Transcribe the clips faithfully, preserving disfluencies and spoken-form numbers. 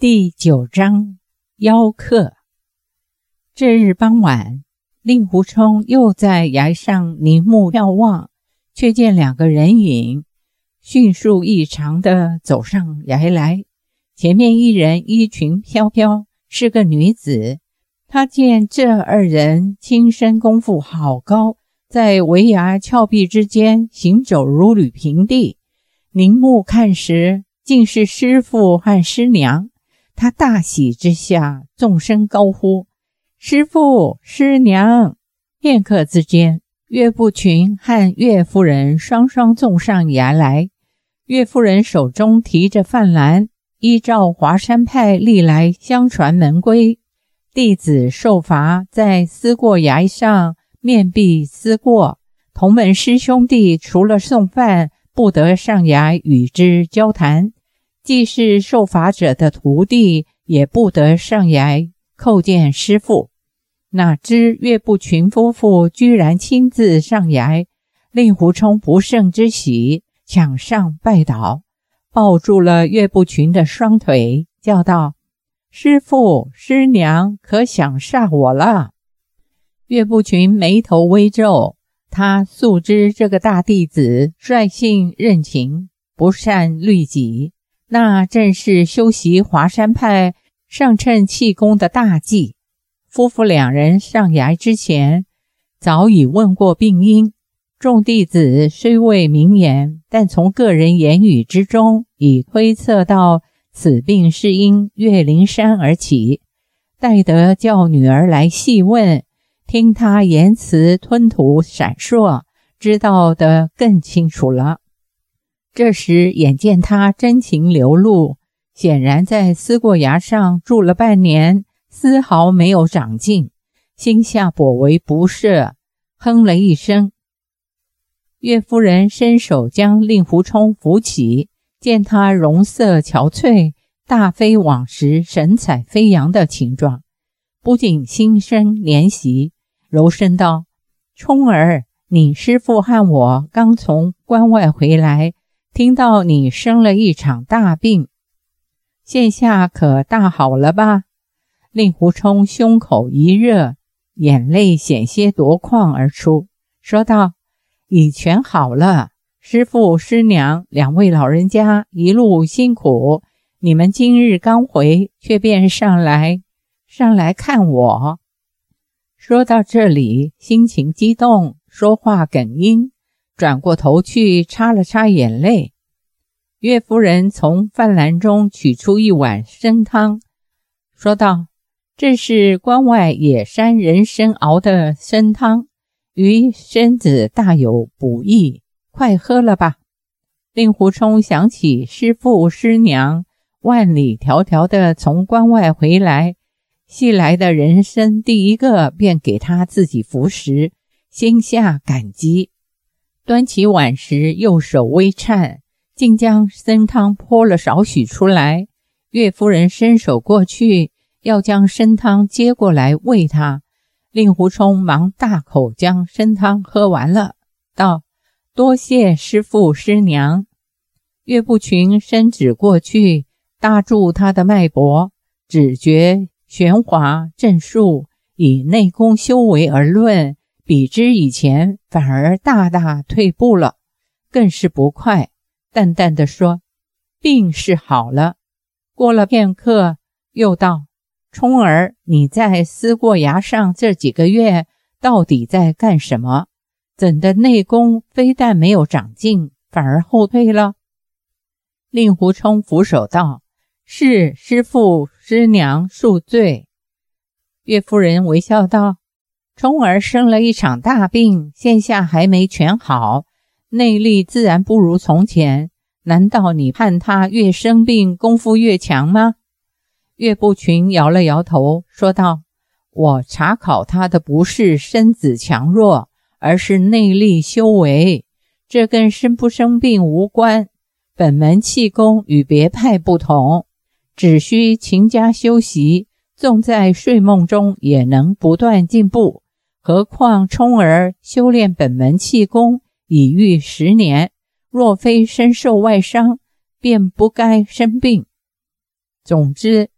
第九章邀客。这日傍晚，令狐冲又在崖上凝目眺望，却见两个人影迅速异常地走上崖来。前面一人衣裙飘飘，是个女子。他见这二人轻身功夫好高，在围崖峭壁之间行走如履平地，凝目看时，竟是师父和师娘。他大喜之下，纵声高呼：师父，师娘！片刻之间，岳不群和岳夫人双双纵上崖来。岳夫人手中提着饭篮，依照华山派历来相传门规，弟子受罚在思过崖上面壁思过，同门师兄弟除了送饭，不得上崖与之交谈，既是受罚者的徒弟，也不得上崖叩见师父。哪知岳不群夫妇居然亲自上崖，令狐冲不胜之喜，抢上拜倒，抱住了岳不群的双腿，叫道：师父，师娘，可想煞我了。岳不群眉头微皱，他素知这个大弟子率性任情，不善律己，那正是修习华山派上乘气功的大忌。夫妇两人上崖之前，早已问过病因。众弟子虽未明言，但从个人言语之中，已推测到此病是因岳灵珊而起。待得叫女儿来细问，听他言辞吞吐闪烁，知道得更清楚了。这时眼见他真情流露，显然在思过崖上住了半年，丝毫没有长进，心下颇为不舍，哼了一声。岳夫人伸手将令狐冲扶起，见他容色憔悴，大非往时神采飞扬的情状，不仅心生怜惜，柔声道：冲儿，你师父和我刚从关外回来，听到你生了一场大病，现下可大好了吧？令狐冲胸口一热，眼泪险些夺眶而出，说道：已全好了，师父师娘两位老人家一路辛苦，你们今日刚回，却便上来上来看我。说到这里，心情激动，说话哽咽，转过头去擦了擦眼泪。岳夫人从饭篮中取出一碗参汤，说道：这是关外野山人参熬的参汤，于身子大有补益，快喝了吧。令狐冲想起师父师娘万里迢迢地从关外回来，系来的人参第一个便给他自己服食，心下感激。端起碗时右手微颤，竟将参汤泼了少许出来。岳夫人伸手过去，要将参汤接过来喂他。令狐冲忙大口将参汤喝完了，道：多谢师父师娘。岳不群伸指过去，搭住他的脉搏，只觉玄滑正数，以内功修为而论，比之以前反而大大退步了，更是不快，淡淡地说：病是好了。过了片刻，又道：冲儿，你在思过崖上这几个月到底在干什么？怎的内功非但没有长进，反而后退了？令狐冲俯首道：是师父师娘恕罪。岳夫人微笑道：冲儿生了一场大病，现下还没全好，内力自然不如从前，难道你盼他越生病功夫越强吗？岳不群摇了摇头，说道：我查考他的不是身子强弱，而是内力修为，这跟生不生病无关。本门气功与别派不同，只需勤加修习，纵在睡梦中也能不断进步。何况冲儿修炼本门气功已逾十年，若非身受外伤，便不该生病。总之，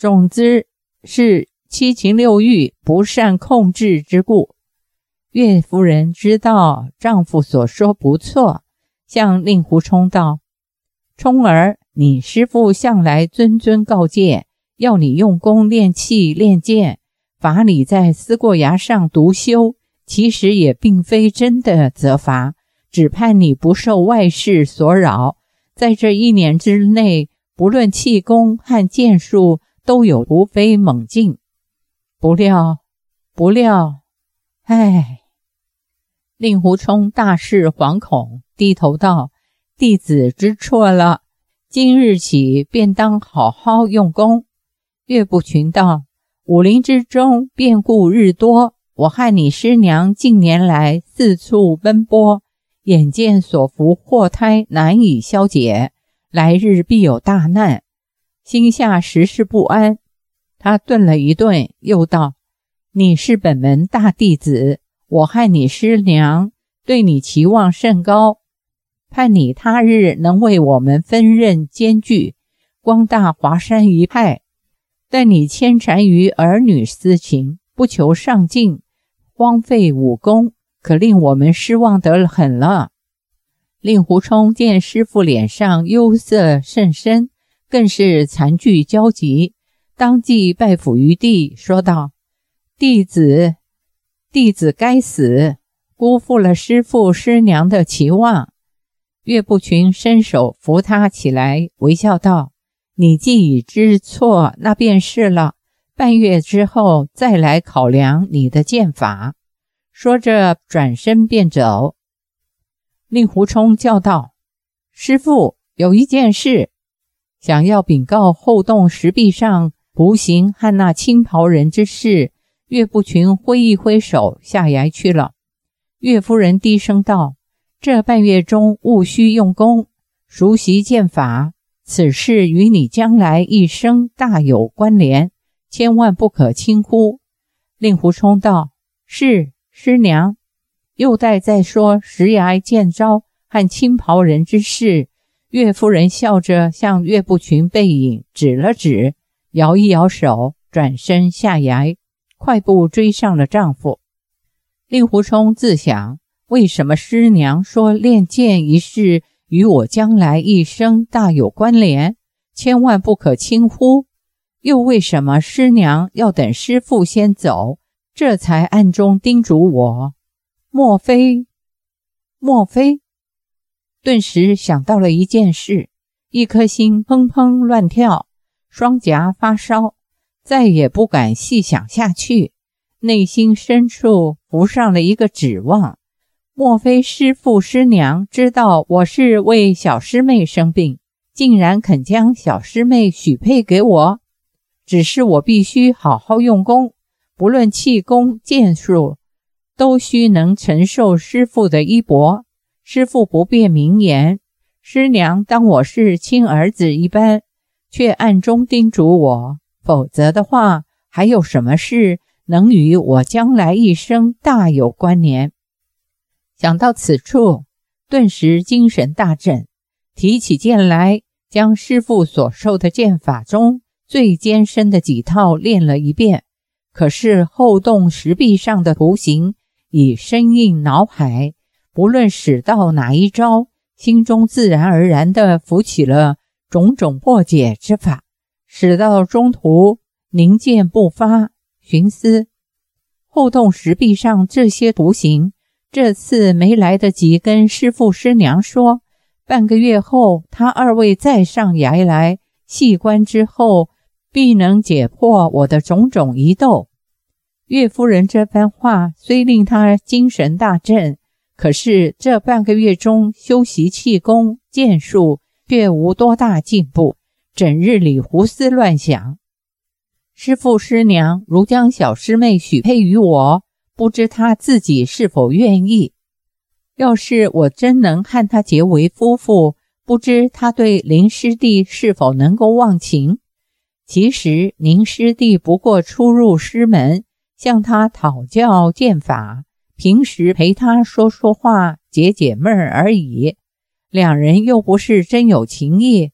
总之是七情六欲不善控制之故。岳夫人知道丈夫所说不错，向令狐冲道：冲儿，你师父向来谆谆告诫，要你用功练气练剑，罚你在思过崖上独修，其实也并非真的责罚，只盼你不受外事所扰，在这一年之内，不论气功和剑术都有突飞猛进。不料不料唉令狐冲大是惶恐，低头道：弟子知错了，今日起便当好好用功。岳不群道：武林之中变故日多，我和你师娘近年来四处奔波，眼见所伏祸胎难以消解，来日必有大难，心下实是不安。他顿了一顿，又道：你是本门大弟子，我和你师娘对你期望甚高，盼你他日能为我们分任艰巨，光大华山一派。但你牵缠于儿女私情，不求上进，荒废武功，可令我们失望得很了。令狐冲见师父脸上忧色甚深，更是残惧焦急，当即拜伏于地，说道：弟子弟子该死，辜负了师父师娘的期望。岳不群伸手扶他起来，微笑道：你既已知错，那便是了，半月之后再来考量你的剑法。说着转身便走。令狐冲叫道：师父，有一件事想要禀告后洞石壁上图形和那青袍人之事。岳不群挥一挥手，下崖去了。岳夫人低声道：这半月中务须用功，熟习剑法，此事与你将来一生大有关联，千万不可轻忽。令狐冲道：是，师娘。又待再说石崖剑招和青袍人之事。岳夫人笑着向岳不群背影指了指，摇一摇手，转身下崖，快步追上了丈夫。令狐冲自想，为什么师娘说练剑一事与我将来一生大有关联，千万不可轻忽？又为什么师娘要等师父先走，这才暗中叮嘱我？莫非莫非顿时想到了一件事，一颗心砰砰乱跳，双颊发烧，再也不敢细想下去，内心深处浮上了一个指望。莫非师父师娘知道我是为小师妹生病，竟然肯将小师妹许配给我？只是我必须好好用功，不论气功剑术，都须能承受师父的衣钵。师父不便明言，师娘当我是亲儿子一般，却暗中叮嘱我，否则的话，还有什么事能与我将来一生大有关联？想到此处，顿时精神大振，提起剑来，将师父所授的剑法中最艰深的几套练了一遍。可是后洞石壁上的图形已深印脑海，不论使到哪一招，心中自然而然地浮起了种种破解之法，使到中途凝剑不发，寻思后洞石壁上这些图形，这次没来得及跟师父师娘说，半个月后他二位再上崖来细观之后，必能解破我的种种疑窦。岳夫人这番话虽令他精神大振，可是这半个月中修习气功剑术却无多大进步，整日里胡思乱想。师父师娘如将小师妹许配于我，不知他自己是否愿意。要是我真能和他结为夫妇，不知他对林师弟是否能够忘情。其实林师弟不过初入师门，向他讨教剑法，平时陪他说说话解解闷而已，两人又不是真有情谊，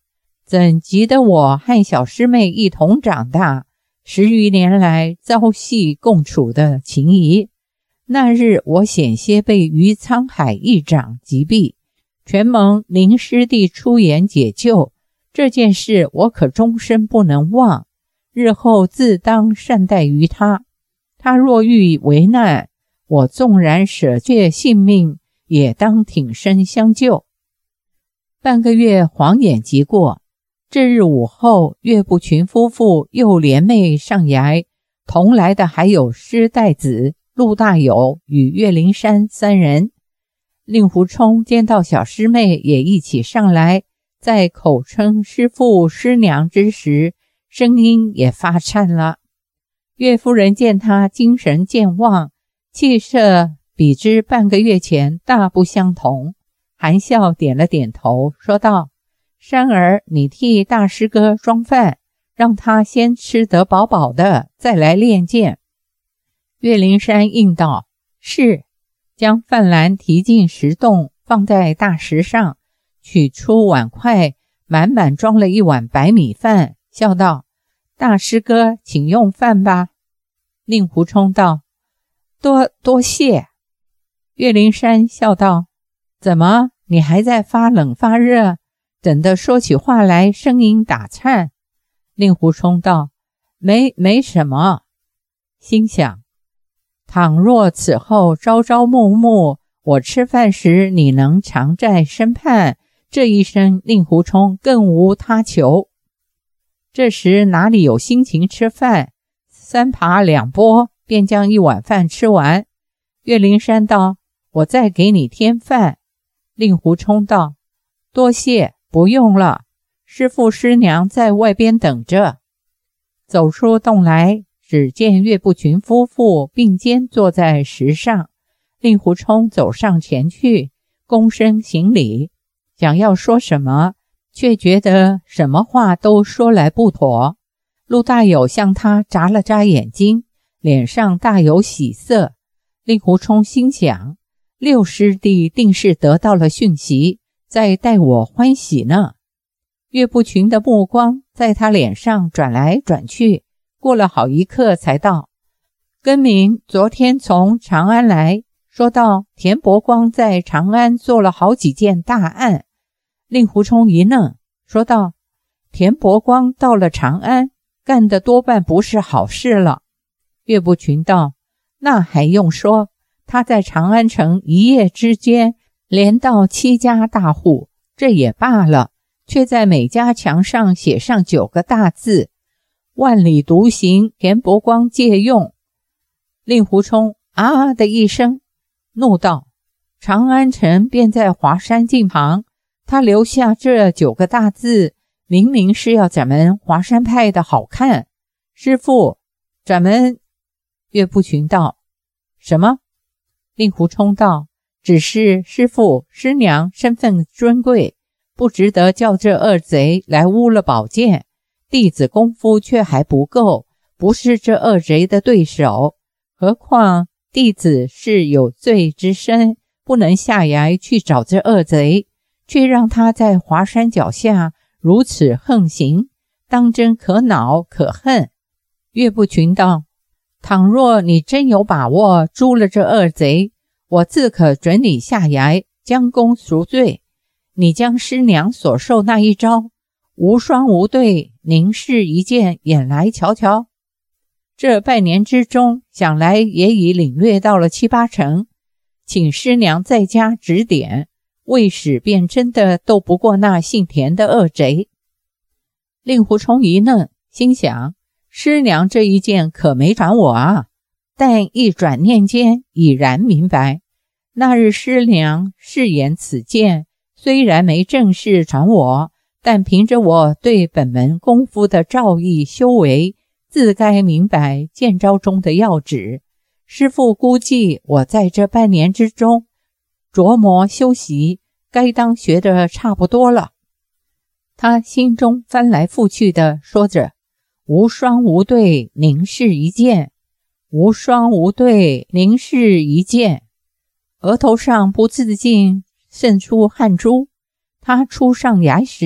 怎及得我和小师妹一同长大，十余年来朝夕共处的情谊。那日我险些被于沧海一掌击毙，全蒙林师弟出言解救，这件事我可终身不能忘，日后自当善待于他。他若遇为难，我纵然舍却性命，也当挺身相救。半个月晃眼即过，这日午后，岳不群夫妇又联袂上崖，同来的还有施代子、陆大友与岳灵珊三人。令狐冲见到小师妹也一起上来，在口称师父师娘之时，声音也发颤了。岳夫人见他精神健忘，气色比之半个月前大不相同，含笑点了点头，说道：珊儿，你替大师哥装饭，让他先吃得饱饱的，再来练剑。岳灵珊应道：是。将饭篮提进石洞，放在大石上，取出碗筷，满满装了一碗白米饭，笑道：大师哥，请用饭吧。令狐冲道：多多谢。岳灵珊笑道：怎么，你还在发冷发热？怎的说起话来声音打颤？令狐冲道：没没什么。心想，倘若此后朝朝暮暮，我吃饭时你能常在身畔，这一生令狐冲更无他求。这时哪里有心情吃饭，三扒两拨便将一碗饭吃完。岳灵珊道：我再给你添饭。令狐冲道：多谢，不用了，师父师娘在外边等着。走出洞来，只见岳不群夫妇并肩坐在石上，令狐冲走上前去，躬身行礼，想要说什么，却觉得什么话都说来不妥。陆大友向他眨了眨眼睛，脸上大有喜色。令狐冲心想，六师弟定是得到了讯息，在待我欢喜呢。岳不群的目光在他脸上转来转去，过了好一刻才道：根明昨天从长安来，说到田伯光在长安做了好几件大案。令狐冲一愣，说道：田伯光到了长安，干的多半不是好事了。岳不群道：那还用说，他在长安城一夜之间连到七家大户，这也罢了，却在每家墙上写上九个大字：万里独行，田伯光借用。令狐冲啊的一声，怒道：长安城便在华山近旁，他留下这九个大字，明明是要咱们华山派的好看。师父，咱们……岳不群道：什么？令狐冲道：只是师父师娘身份尊贵，不值得叫这二贼来污了宝剑，弟子功夫却还不够，不是这二贼的对手。何况弟子是有罪之身，不能下崖去找这二贼，却让他在华山脚下如此横行，当真可恼可恨。岳不群道：倘若你真有把握诛了这二贼，我自可准你下崖将功赎罪。你将师娘所受那一招无双无对凝视一剑演来瞧瞧。这半年之中，想来也已领略到了七八成，请师娘在家指点，未使便真的斗不过那姓田的恶贼。令狐冲一愣，心想，师娘这一剑可没传我啊，但一转念间已然明白，那日师娘饰演此剑，虽然没正式传我，但凭着我对本门功夫的造诣修为，自该明白剑招中的要旨。师父估计我在这半年之中琢磨修习，该当学得差不多了。他心中翻来覆去的说着，无双无对凝视一剑，无双无对凝视一剑，额头上不自禁渗出汗珠。他初上崖时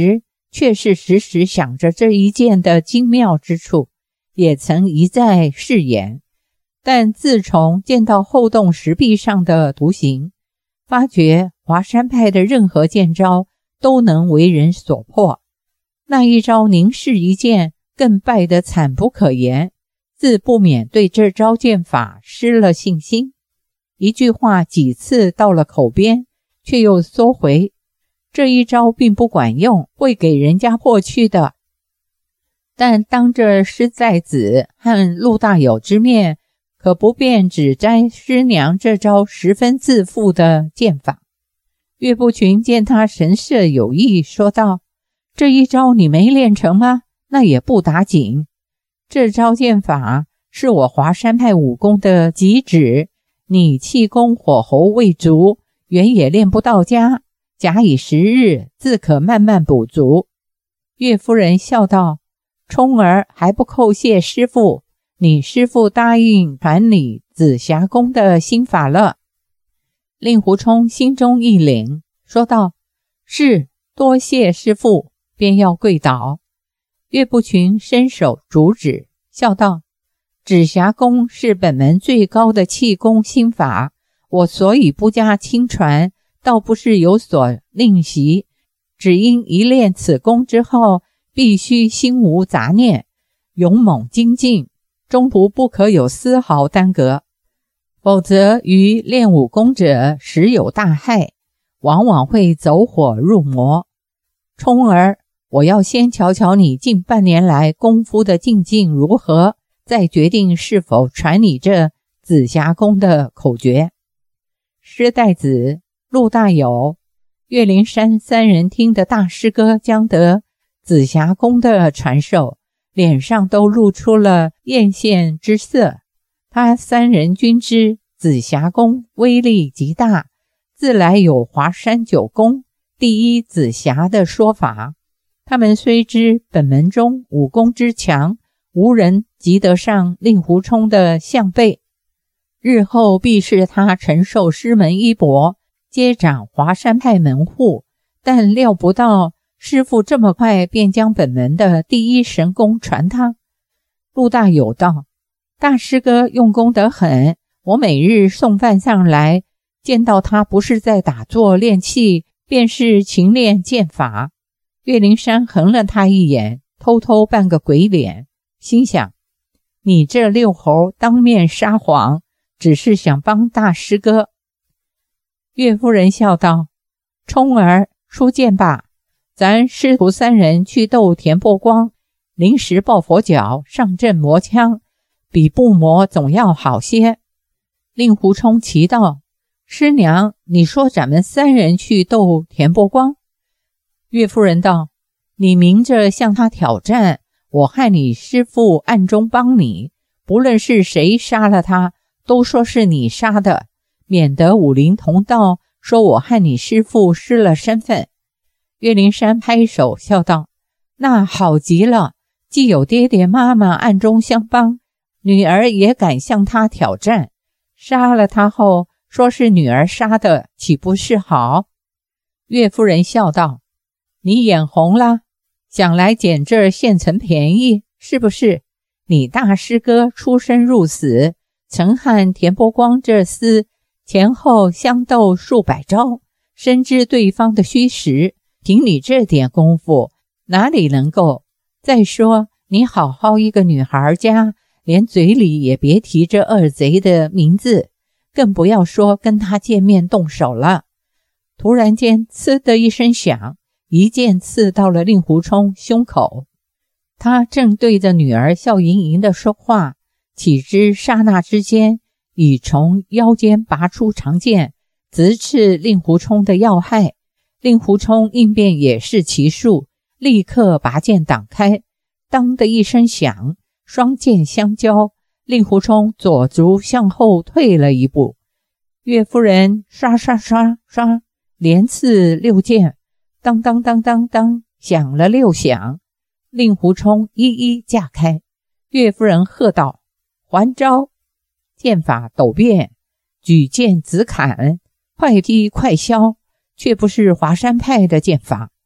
确是时时想着这一剑的精妙之处，也曾一再试演。但自从见到后洞石壁上的图形，发觉华山派的任何剑招都能为人所破，那一招凝视一剑更败得惨不可言，自不免对这招剑法失了信心。一句话几次到了口边，却又缩回，这一招并不管用，会给人家破去的。但当着师在子和陆大友之面，可不便只摘师娘这招十分自负的剑法。岳不群见他神色有意，说道：这一招你没练成吗？那也不打紧，这招剑法是我华山派武功的极致，你气功火候未足，原也练不到家，假以时日，自可慢慢补足。岳夫人笑道：冲儿还不叩谢师父，你师父答应传你紫霞功的心法了。令狐冲心中一凛，说道：是，多谢师父，便要跪倒。岳不群伸手阻止，笑道：紫霞功是本门最高的气功心法，我所以不加亲传，倒不是有所吝惜，只因一练此功之后，必须心无杂念，勇猛精进，中途不可有丝毫耽搁，否则于练武功者实有大害，往往会走火入魔。冲儿，我要先瞧瞧你近半年来功夫的进境如何，再决定是否传你这紫霞功的口诀。师代子、陆大友、岳灵珊三人听得大师哥将得紫霞功的传授，脸上都露出了艳羡之色。他三人均知紫霞功威力极大，自来有华山九功第一紫霞的说法。他们虽知本门中武功之强，无人及得上令狐冲的项背，日后必是他承受师门衣钵，接掌华山派门户，但料不到师父这么快便将本门的第一神功传他。陆大友道：大师哥用功得很，我每日送饭上来，见到他不是在打坐练气，便是勤练剑法。岳灵珊横了他一眼，偷偷扮个鬼脸，心想：你这六猴当面撒谎，只是想帮大师哥。岳夫人笑道：冲儿，出剑吧，咱师徒三人去斗田伯光，临时抱佛脚，上阵磨枪，比不磨总要好些。令狐冲奇道：师娘，你说咱们三人去斗田伯光？岳夫人道：你明着向他挑战，我和你师父暗中帮你，不论是谁杀了他，都说是你杀的，免得武林同道说我和你师父失了身份。岳灵珊拍手笑道：那好极了，既有爹爹妈妈暗中相帮，女儿也敢向他挑战，杀了他后说是女儿杀的，岂不是好？岳夫人笑道：你眼红了，想来捡这现成便宜是不是？你大师哥出生入死，曾和田伯光这厮前后相斗数百招，深知对方的虚实，凭你这点功夫哪里能够？再说你好好一个女孩家，连嘴里也别提这二贼的名字，更不要说跟他见面动手了。突然间呲的一声响，一剑刺到了令狐冲胸口。他正对着女儿笑盈盈地说话，岂知刹那之间已从腰间拔出长剑，直刺令狐冲的要害。令狐冲应变也是奇术，立刻拔剑挡开，当的一声响，双剑相交，令狐冲左足向后退了一步。岳夫人刷刷刷刷连刺六剑，当当当当当响了六响，令狐冲一一架开。岳夫人喝道：还招！剑法陡变，举剑直砍，快劈快削，却不是华山派的剑法。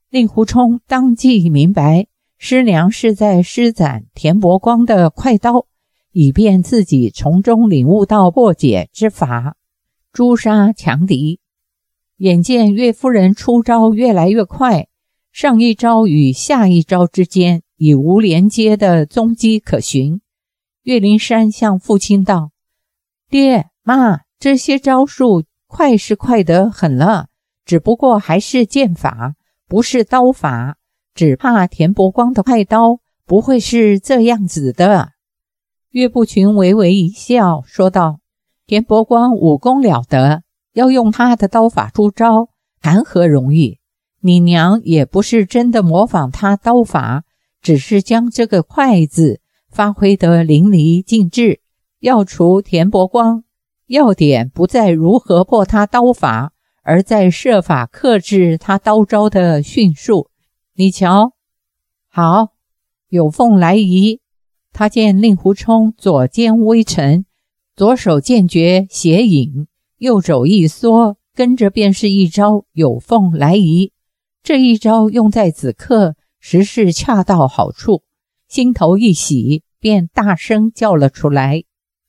令狐冲当即明白，师娘是在施展田伯光的快刀，以便自己从中领悟到破解之法，诛杀强敌。眼见岳夫人出招越来越快，上一招与下一招之间已无连接的踪迹可循。岳灵珊向父亲道：爹妈，这些招数快是快得很了，只不过还是剑法，不是刀法，只怕田伯光的快刀不会是这样子的。岳不群微微一笑说道：田伯光武功了得，要用他的刀法出招谈何容易，你娘也不是真的模仿他刀法，只是将这个快字发挥得淋漓尽致。要除田伯光，要点不在如何破他刀法，而在设法克制他刀招的迅速。你瞧，好，有凤来仪。他见令狐冲左肩微沉，左手剑诀斜引，右肘一缩，跟着便是一招有凤来仪。这一招用在此刻实是恰到好处，心头一喜，便大声叫了出来。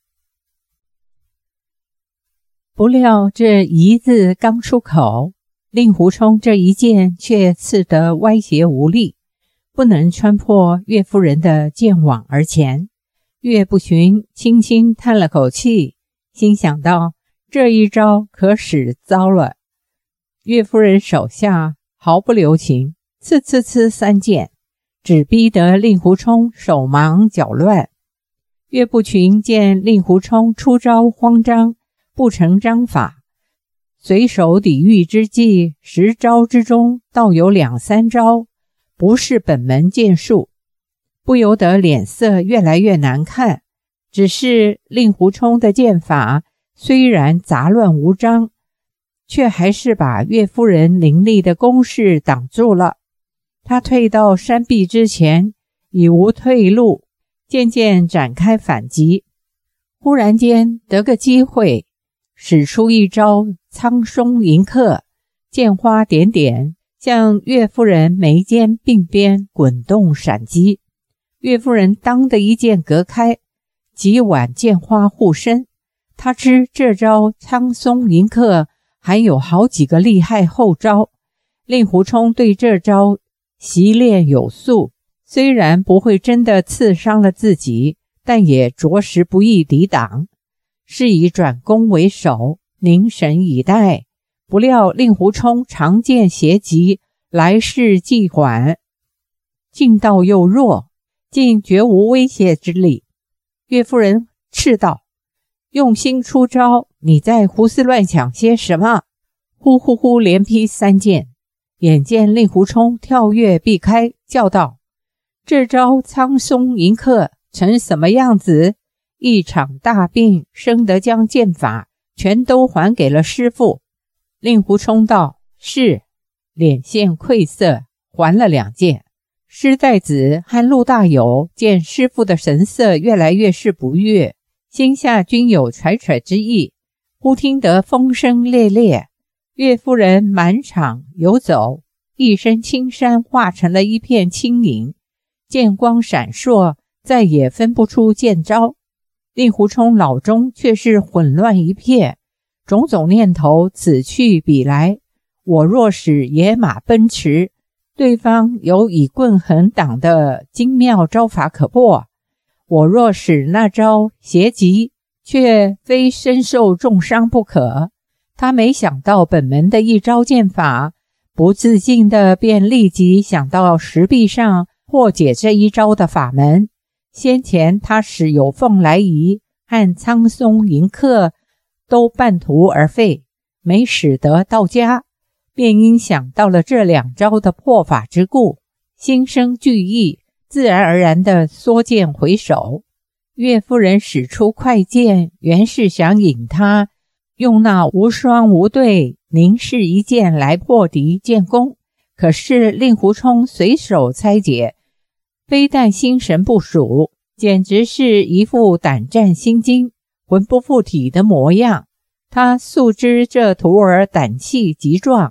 不料这一字刚出口，令狐冲这一剑却刺得歪斜无力，不能穿破岳夫人的剑网而前。岳不群轻轻叹了口气，心想到这一招可使糟了。岳夫人手下毫不留情，刺刺刺三剑，只逼得令狐冲手忙脚乱。岳不群见令狐冲出招慌张，不成章法，随手抵御之际，十招之中倒有两三招不是本门剑术，不由得脸色越来越难看。只是令狐冲的剑法虽然杂乱无章，却还是把岳夫人凌厉的攻势挡住了。他退到山壁之前，已无退路，渐渐展开反击。忽然间得个机会，使出一招苍松迎客，剑花点点，向岳夫人眉间鬓边滚动闪击。岳夫人当的一剑隔开，几挽剑花护身。他知这招苍松迎客还有好几个厉害后招，令狐冲对这招习练有素，虽然不会真的刺伤了自己，但也着实不易抵挡。是以转攻为守，凝神以待。不料令狐冲长剑斜击，来势既缓，劲道又弱，竟绝无威胁之力。岳夫人斥道：用心出招，你在胡思乱想些什么？呼呼呼连劈三剑，眼见令狐冲跳跃避开，叫道：这招苍松迎客成什么样子？一场大病，生得将剑法全都还给了师父。令狐冲道：是，脸现愧色，还了两剑。施代子和陆大友见师父的神色越来越是不悦，心下均有揣揣之意。忽听得风声烈烈，岳夫人满场游走，一身青衫化成了一片轻影，剑光闪烁，再也分不出剑招。令狐冲脑中却是混乱一片，种种念头此去彼来。我若使野马奔驰，对方有以棍横挡的精妙招法可破；我若使那招斜击，却非身受重伤不可。他没想到本门的一招剑法，不自禁的便立即想到石壁上破解这一招的法门。先前他使有凤来仪和苍松迎客都半途而废，没使得到家，便因想到了这两招的破法之故，心生惧意，自然而然地缩剑回手。岳夫人使出快剑，原是想引他用那无双无对凝视一剑来破敌剑功，可是令狐冲随手拆解，非但心神不属，简直是一副胆战心惊、魂不附体的模样。他素知这徒儿胆气极壮，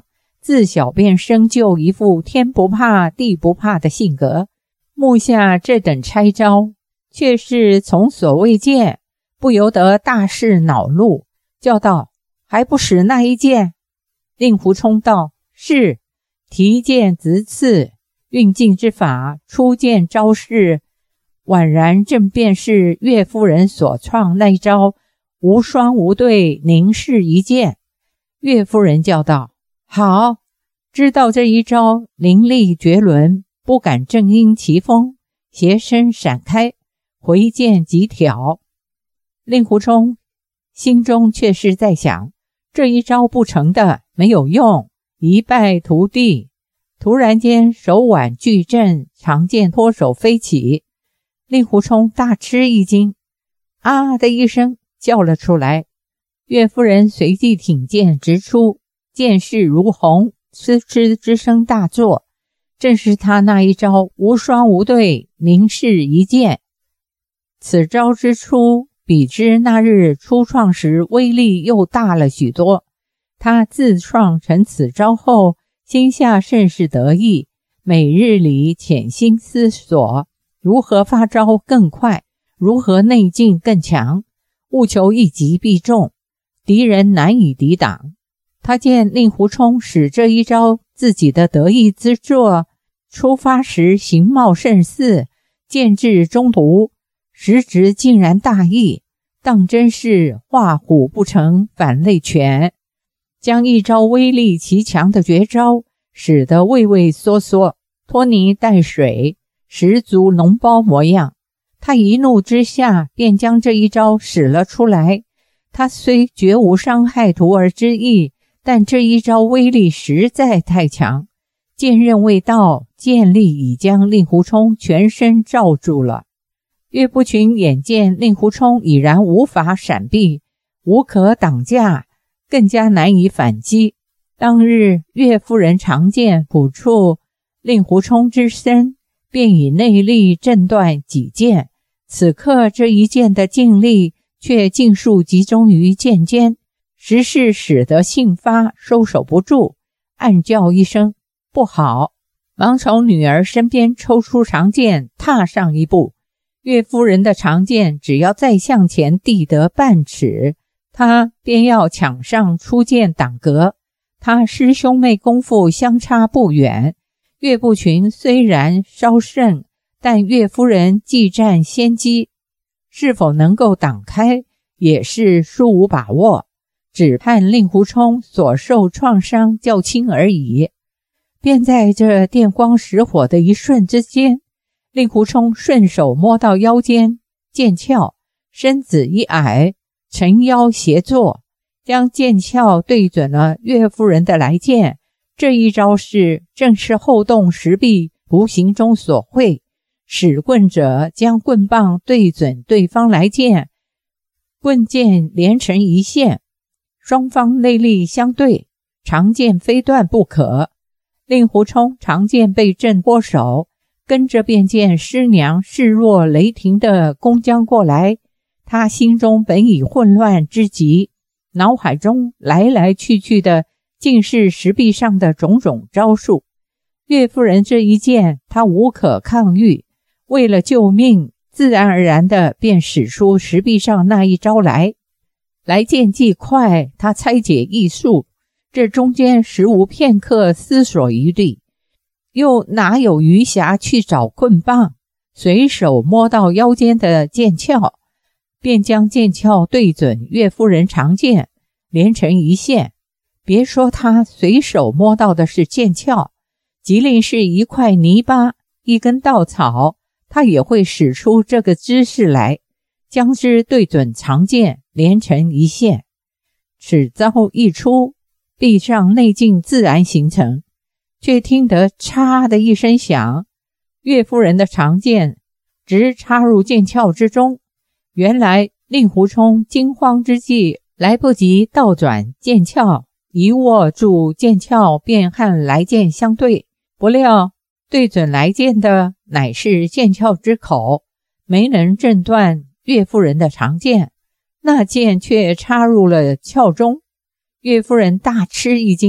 自小便生就一副天不怕地不怕的性格，目下这等差招却是从所未见，不由得大是恼怒，叫道：还不使那一件？令狐冲道：是。提剑直刺，运劲之法，出剑招式，宛然正便是岳夫人所创那一招无双无对凝视一剑。岳夫人叫道：好，知道这一招凌厉绝伦，不敢正应其风，斜身闪开，回剑即挑。令狐冲心中却是在想，这一招不成的，没有用，一败涂地。突然间手腕巨震，长剑脱手飞起，令狐冲大吃一惊，啊的一声叫了出来。岳夫人随即挺剑直出，剑势如虹，呲哧之声大作，正是他那一招无双无对凝视一剑。此招之初，比之那日初创时威力又大了许多。他自创成此招后，心下甚是得意，每日里潜心思索，如何发招更快，如何内劲更强，务求一击必中，敌人难以抵挡。他见令狐冲使这一招自己的得意之作，出发时形貌甚似，剑至中途，时值竟然大异，当真是画虎不成反类犬，将一招威力奇强的绝招使得畏畏缩缩，拖泥带水，十足脓包模样。他一怒之下便将这一招使了出来。他虽绝无伤害徒儿之意，但这一招威力实在太强，剑刃未到，剑力已将令狐冲全身罩住了。岳不群眼见令狐冲已然无法闪避，无可挡架，更加难以反击。当日岳夫人长剑抚触令狐冲之身，便以内力震断几剑，此刻这一剑的劲力却尽数集中于剑尖，实是使得性发收手不住，暗叫一声不好，忙从女儿身边抽出长剑，踏上一步。岳夫人的长剑只要再向前递得半尺，他便要抢上出剑挡格。他师兄妹功夫相差不远，岳不群虽然稍胜，但岳夫人既占先机，是否能够挡开也是殊无把握，只盼令狐冲所受创伤较轻而已。便在这电光石火的一瞬之间，令狐冲顺手摸到腰间剑鞘，身子一矮，沉腰斜坐，将剑鞘对准了岳夫人的来剑。这一招式正是后动石壁图形中所绘，使棍者将棍棒对准对方来剑，棍剑连成一线，双方内力相对，长剑非断不可。令狐冲长剑被震脱手，跟着便见师娘势若雷霆地攻将过来。他心中本已混乱之极，脑海中来来去去的尽是石壁上的种种招数。岳夫人这一剑他无可抗御，为了救命，自然而然的便使出石壁上那一招来。来剑既快，他拆解易速，这中间实无片刻思索余地，又哪有余暇去找棍棒，随手摸到腰间的剑鞘，便将剑鞘对准岳夫人长剑，连成一线。别说他随手摸到的是剑鞘，即令是一块泥巴，一根稻草，他也会使出这个姿势来，将之对准长剑，连成一线。此招一出，壁上内劲自然形成，却听得嚓的一声响，岳夫人的长剑直插入剑鞘之中。原来令狐冲惊慌之际来不及倒转剑鞘，一握住剑鞘便和来剑相对，不料对准来剑的乃是剑鞘之口，没能震断岳夫人的长剑，那剑却插入了鞘中。岳夫人大吃一惊，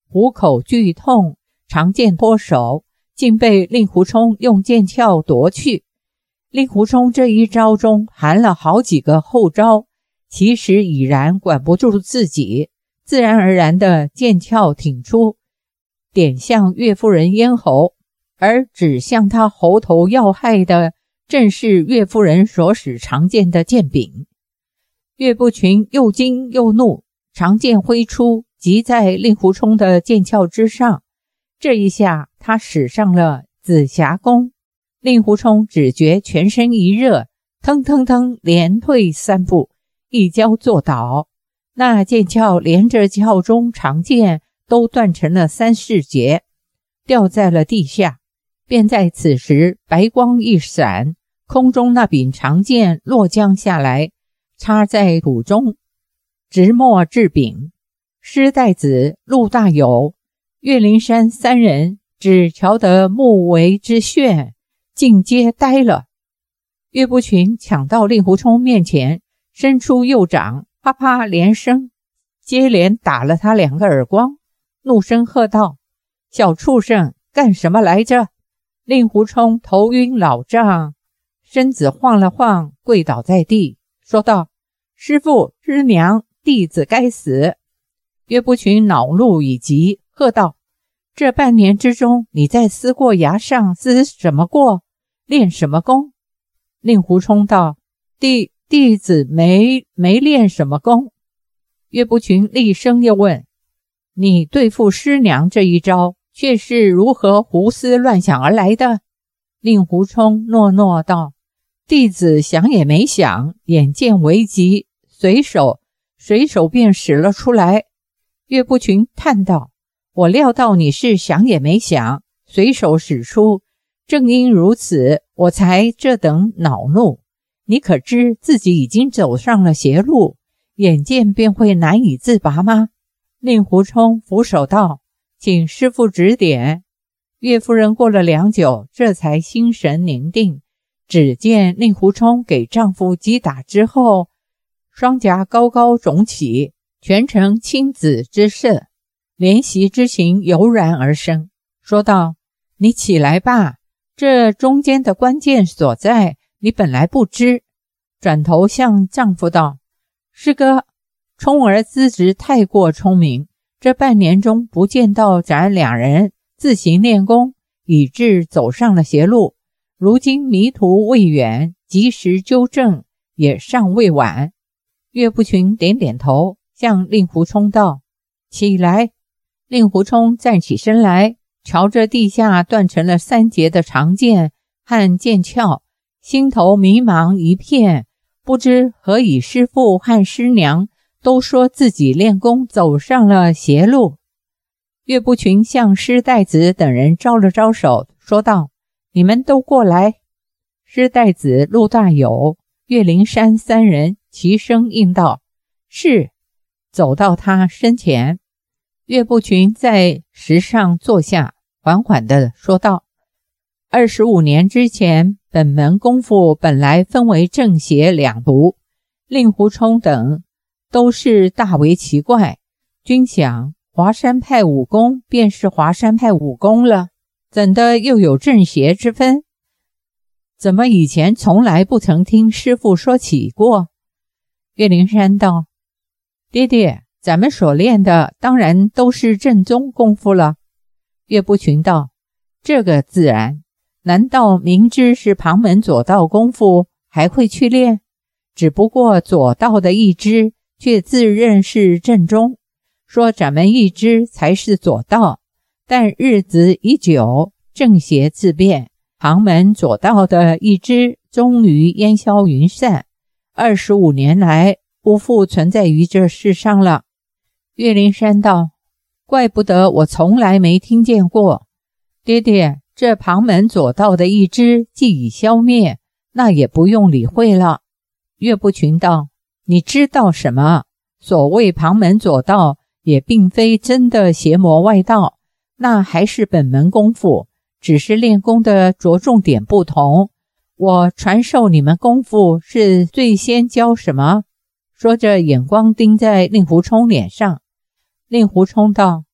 虎口剧痛，长剑脱手，竟被令狐冲用剑鞘夺去。令狐冲这一招中含了好几个后招，其实已然管不住自己，自然而然的剑鞘挺出，点向岳夫人咽喉，而指向他喉头要害的正是岳夫人所使长剑的剑柄。岳不群又惊又怒，长剑挥出，击在令狐冲的剑鞘之上。这一下他使上了紫霞功，令狐冲只觉全身一热，腾腾腾连退三步，一跤坐倒。那剑鞘连着鞘中长剑都断成了三四截，掉在了地下。便在此时白光一闪，空中那柄长剑落降下来，插在土中，直没至柄。施代子、陆大有、岳灵珊三人只瞧得目为之眩，尽皆呆了。岳不群抢到令狐冲面前，伸出右掌，啪啪连声，接连打了他两个耳光，怒声喝道：小畜生，干什么来着？令狐冲头晕脑胀，身子晃了晃，跪倒在地，说道：师父师娘，弟子该死。岳不群恼怒已极，喝道：这半年之中，你在思过崖上思什么过？练什么功？令狐冲道：弟弟子没没练什么功。岳不群厉声又问：你对付师娘这一招却是如何胡思乱想而来的？令狐冲诺诺道：弟子想也没想，眼见为急，随手随手便使了出来。岳不群叹道：我料到你是想也没想，随手使出，正因如此，我才这等恼怒。你可知自己已经走上了邪路，眼见便会难以自拔吗？令狐冲俯首道：请师父指点。岳夫人过了良久，这才心神凝定，只见令狐冲给丈夫击打之后，双颊高高肿起，全呈青紫之色，怜惜之情油然而生，说道：你起来吧，这中间的关键所在，你本来不知。转头向丈夫道：师哥，冲儿资质太过聪明，这半年中不见到咱两人自行练功，以致走上了邪路，如今迷途未远，及时纠正也尚未晚。岳不群点点头，向令狐冲道：起来。令狐冲站起身来，瞧着地下断成了三截的长剑和剑鞘，心头迷茫一片，不知何以师父和师娘都说自己练功走上了邪路。岳不群向施代子等人招了招手，说道：你们都过来。施代子、陆大有、岳灵珊三人齐声应道：是。走到他身前，岳不群在石上坐下，缓缓地说道：二十五年之前，本门功夫本来分为正邪两途，令狐冲等都是大为奇怪，均想华山派武功便是华山派武功了，怎的又有正邪之分？怎么以前从来不曾听师父说起过？岳灵珊道：爹爹，咱们所练的当然都是正宗功夫了。岳不群道：这个自然，难道明知是旁门左道功夫还会去练？只不过左道的一支却自认是正宗，说咱们一支才是左道，但日子已久，正邪自变，旁门左道的一支终于烟消云散，二十五年来不复存在于这世上了。岳灵珊道：怪不得我从来没听见过。爹爹，这旁门左道的一支既已消灭，那也不用理会了。岳不群道：你知道什么？所谓旁门左道也并非真的邪魔外道，那还是本门功夫，只是练功的着重点不同。我传授你们功夫是最先教什么？说着眼光盯在令狐冲脸上。令狐冲道：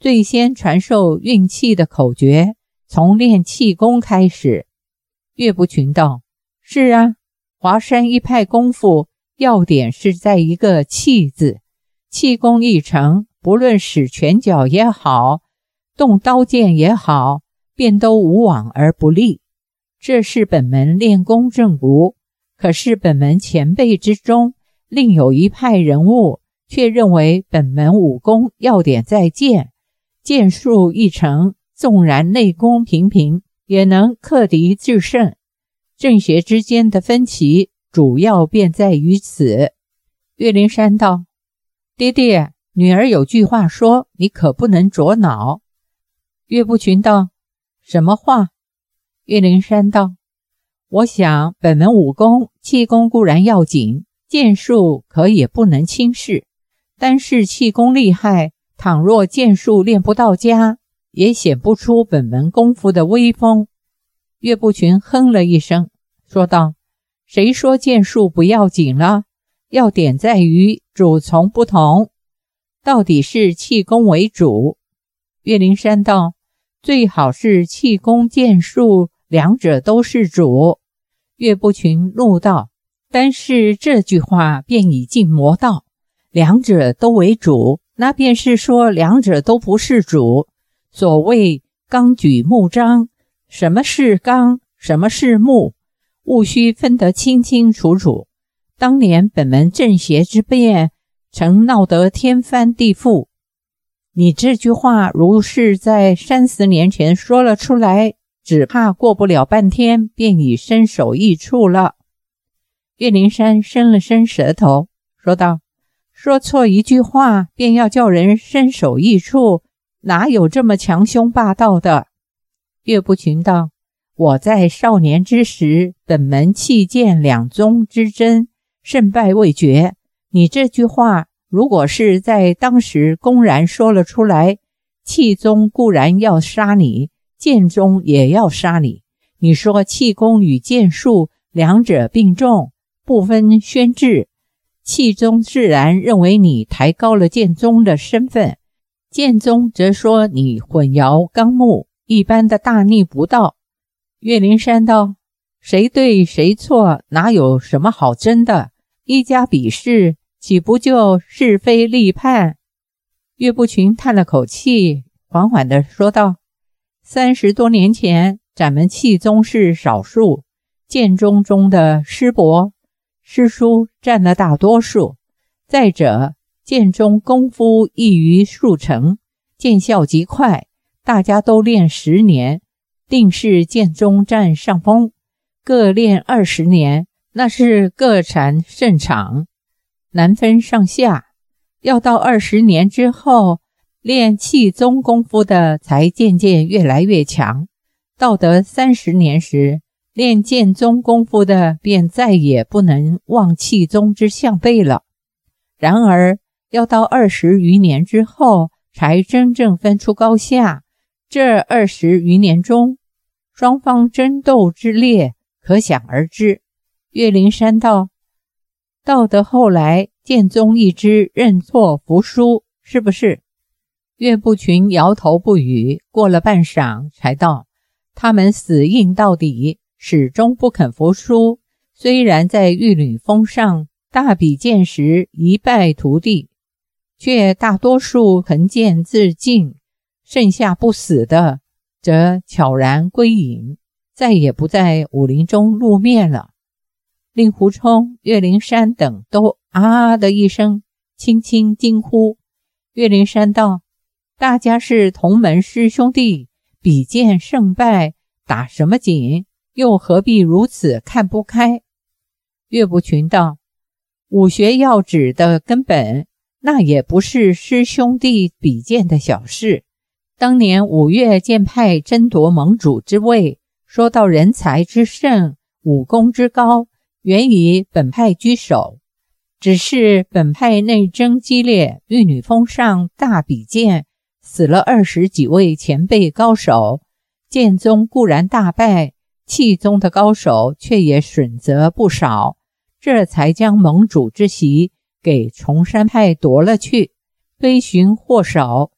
最先传授运气的口诀，从练气功开始。岳不群道：是啊，华山一派功夫要点是在一个气字，气功一成，不论使拳脚也好，动刀剑也好，便都无往而不利。这是本门练功正骨。可是本门前辈之中，另有一派人物却认为本门武功要点在剑，剑术一成，纵然内功平平，也能克敌制胜。正邪之间的分歧主要便在于此。岳灵珊道：爹爹，女儿有句话说，你可不能着脑。岳不群道：什么话？岳灵珊道：我想本门武功气功固然要紧，剑术可也不能轻视，单是气功厉害，倘若剑术练不到家，也显不出本门功夫的威风。岳不群哼了一声，说道：谁说剑术不要紧了？要点在于主从不同，到底是气功为主。岳灵珊道：最好是气功剑术两者都是主。岳不群怒道：单是这句话便已进魔道，两者都为主，那便是说两者都不是主。所谓纲举目张，什么是纲，什么是目，务须分得清清楚楚。当年本门正邪之辩，曾闹得天翻地覆。你这句话如是在三十年前说了出来，只怕过不了半天便已身首异处了。岳灵珊伸了伸舌头，说道：说错一句话便要叫人身首异处，哪有这么强凶霸道的？岳不群道：我在少年之时，本门气剑两宗之争，胜败未决。你这句话如果是在当时公然说了出来，气宗固然要杀你，剑宗也要杀你。你说气功与剑术两者并重，不分轩轾，气宗自然认为你抬高了剑宗的身份，剑宗则说你混淆纲目，一般的大逆不道。岳灵珊道：谁对谁错，哪有什么好争的？一家比试，岂不就是非立判？岳不群叹了口气，缓缓地说道：三十多年前，咱们气宗是少数，剑宗中的师伯师叔占了大多数。再者，剑宗功夫易于速成，见效极快，大家都练十年，定是剑宗占上风。各练二十年，那是各占胜场，难分上下。要到二十年之后，练气宗功夫的才渐渐越来越强，到得三十年时，练剑宗功夫的便再也不能望气宗之项背了。然而要到二十余年之后，才真正分出高下。这二十余年中，双方争斗之烈可想而知。岳灵珊道：到得后来，剑宗一支认错服输，是不是？岳不群摇头不语，过了半晌才道：他们死硬到底，始终不肯服输，虽然在玉履峰上大比剑时一败涂地，却大多数横剑自尽，剩下不死的则悄然归隐，再也不在武林中露面了。令狐冲、岳灵珊等都啊的一声轻轻惊呼。岳灵珊道：大家是同门师兄弟，比剑胜败，打什么紧？又何必如此看不开？岳不群道：武学要旨的根本，那也不是师兄弟比剑的小事。当年五岳剑派争夺盟主之位，说到人才之盛，武功之高，原以本派居首。只是本派内争激烈，玉女峰上大比剑，死了二十几位前辈高手，剑宗固然大败，气宗的高手却也损折不少，这才将盟主之席给崇山派夺了去。非寻或少，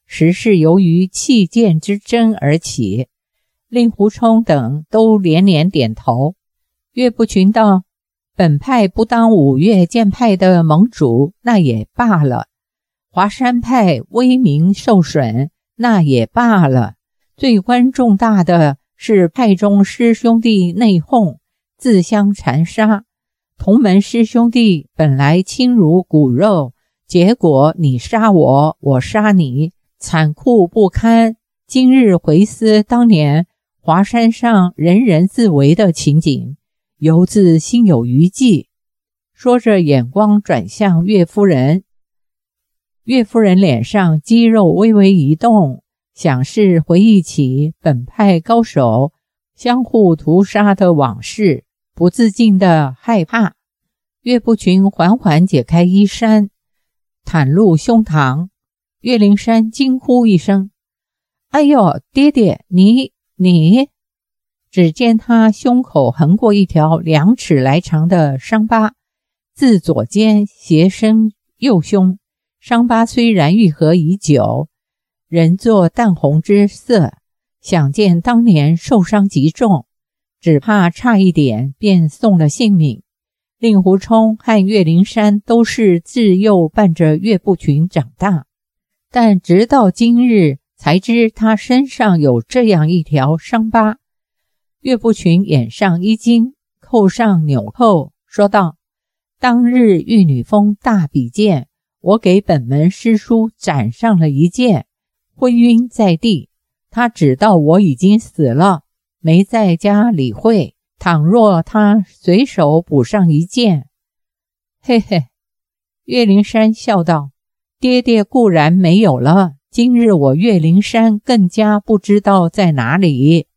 实是由于气剑之争而起。令狐冲等都连连点头。岳不群道：本派不当五岳剑派的盟主，那也罢了；华山派威名受损，那也罢了。最关重大的是派中师兄弟内讧，自相残杀。同门师兄弟本来亲如骨肉，结果你杀我，我杀你，残酷不堪。今日回思当年华山上人人自危的情景，犹自心有余悸。说着眼光转向岳夫人，岳夫人脸上肌肉微微一动，想是回忆起本派高手相互屠杀的往事，不自禁的害怕。岳不群缓缓解开衣衫，袒露胸膛。岳灵珊惊呼一声：哎呦，爹爹，你你只见他胸口横过一条两尺来长的伤疤，自左肩斜伸右胸，伤疤虽然愈合已久，仍作淡红之色，想见当年受伤极重，只怕差一点便送了性命。令狐冲和岳灵珊都是自幼伴着岳不群长大，但直到今日才知他身上有这样一条伤疤。岳不群掩上衣襟，扣上纽扣，说道：当日玉女峰大比剑，我给本门师叔斩上了一剑，昏晕在地，他只道我已经死了，没在家理会。倘若他随手补上一剑，嘿嘿。岳灵珊笑道：爹爹固然没有了，今日我岳灵珊更加不知道在哪里。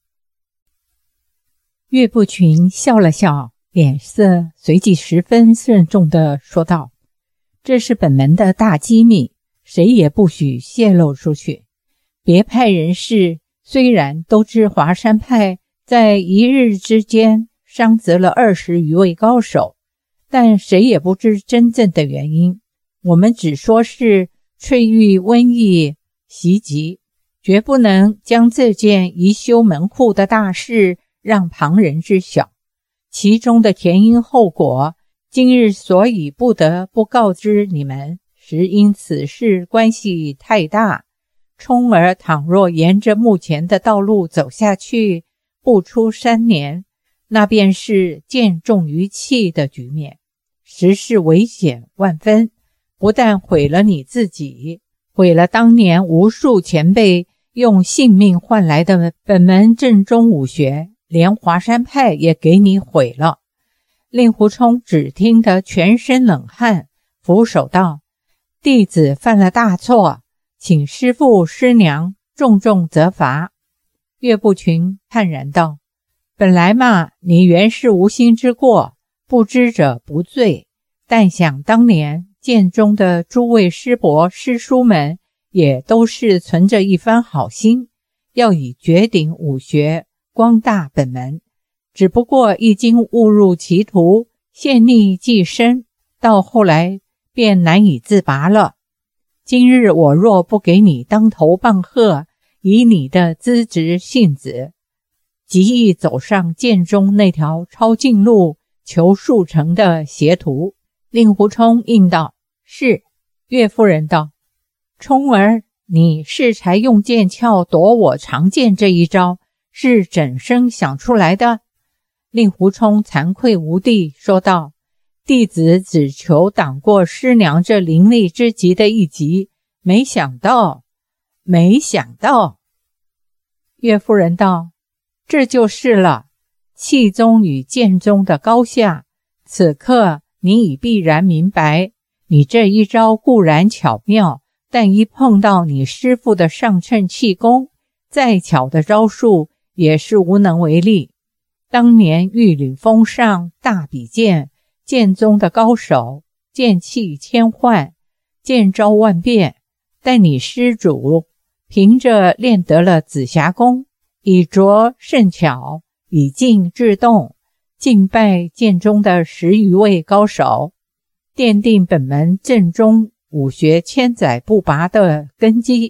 岳不群笑了笑，脸色随即十分慎重地说道：这是本门的大机密，谁也不许泄露出去。别派人士虽然都知华山派在一日之间伤责了二十余位高手，但谁也不知真正的原因。我们只说是翠玉瘟疫袭击，绝不能将这件移修门户的大事让旁人知晓。其中的前因后果，今日所以不得不告知你们，实因此事关系太大。冲儿倘若沿着目前的道路走下去，不出三年，那便是剑重于器的局面，实是危险万分。不但毁了你自己，毁了当年无数前辈用性命换来的本门正宗武学，连华山派也给你毁了。令狐冲只听得全身冷汗，俯首道：弟子犯了大错，请师父师娘重重责罚。岳不群坦然道：本来嘛，你原是无心之过，不知者不罪，但想当年剑中的诸位师伯师叔们也都是存着一番好心，要以绝顶武学光大本门，只不过一经误入歧途，陷溺既深，到后来便难以自拔了。今日我若不给你当头棒喝，以你的资质性子，极易走上剑中那条抄近路求速成的邪途。令狐冲应道：是。岳夫人道：冲儿，你适才用剑鞘夺我长剑这一招，是怎生想出来的？令狐冲惭愧无地，说道：弟子只求挡过师娘这凌厉之极的一击，没想到没想到。岳夫人道：这就是了，气宗与剑宗的高下，此刻你已必然明白。你这一招固然巧妙，但一碰到你师父的上乘气功，再巧的招数也是无能为力。当年玉履峰上大比剑，剑宗的高手，剑气千换，剑招万变，但你师主凭着练得了紫霞功，以拙胜巧，以静制动，尽败剑中的十余位高手，奠定本门正宗武学千载不拔的根基。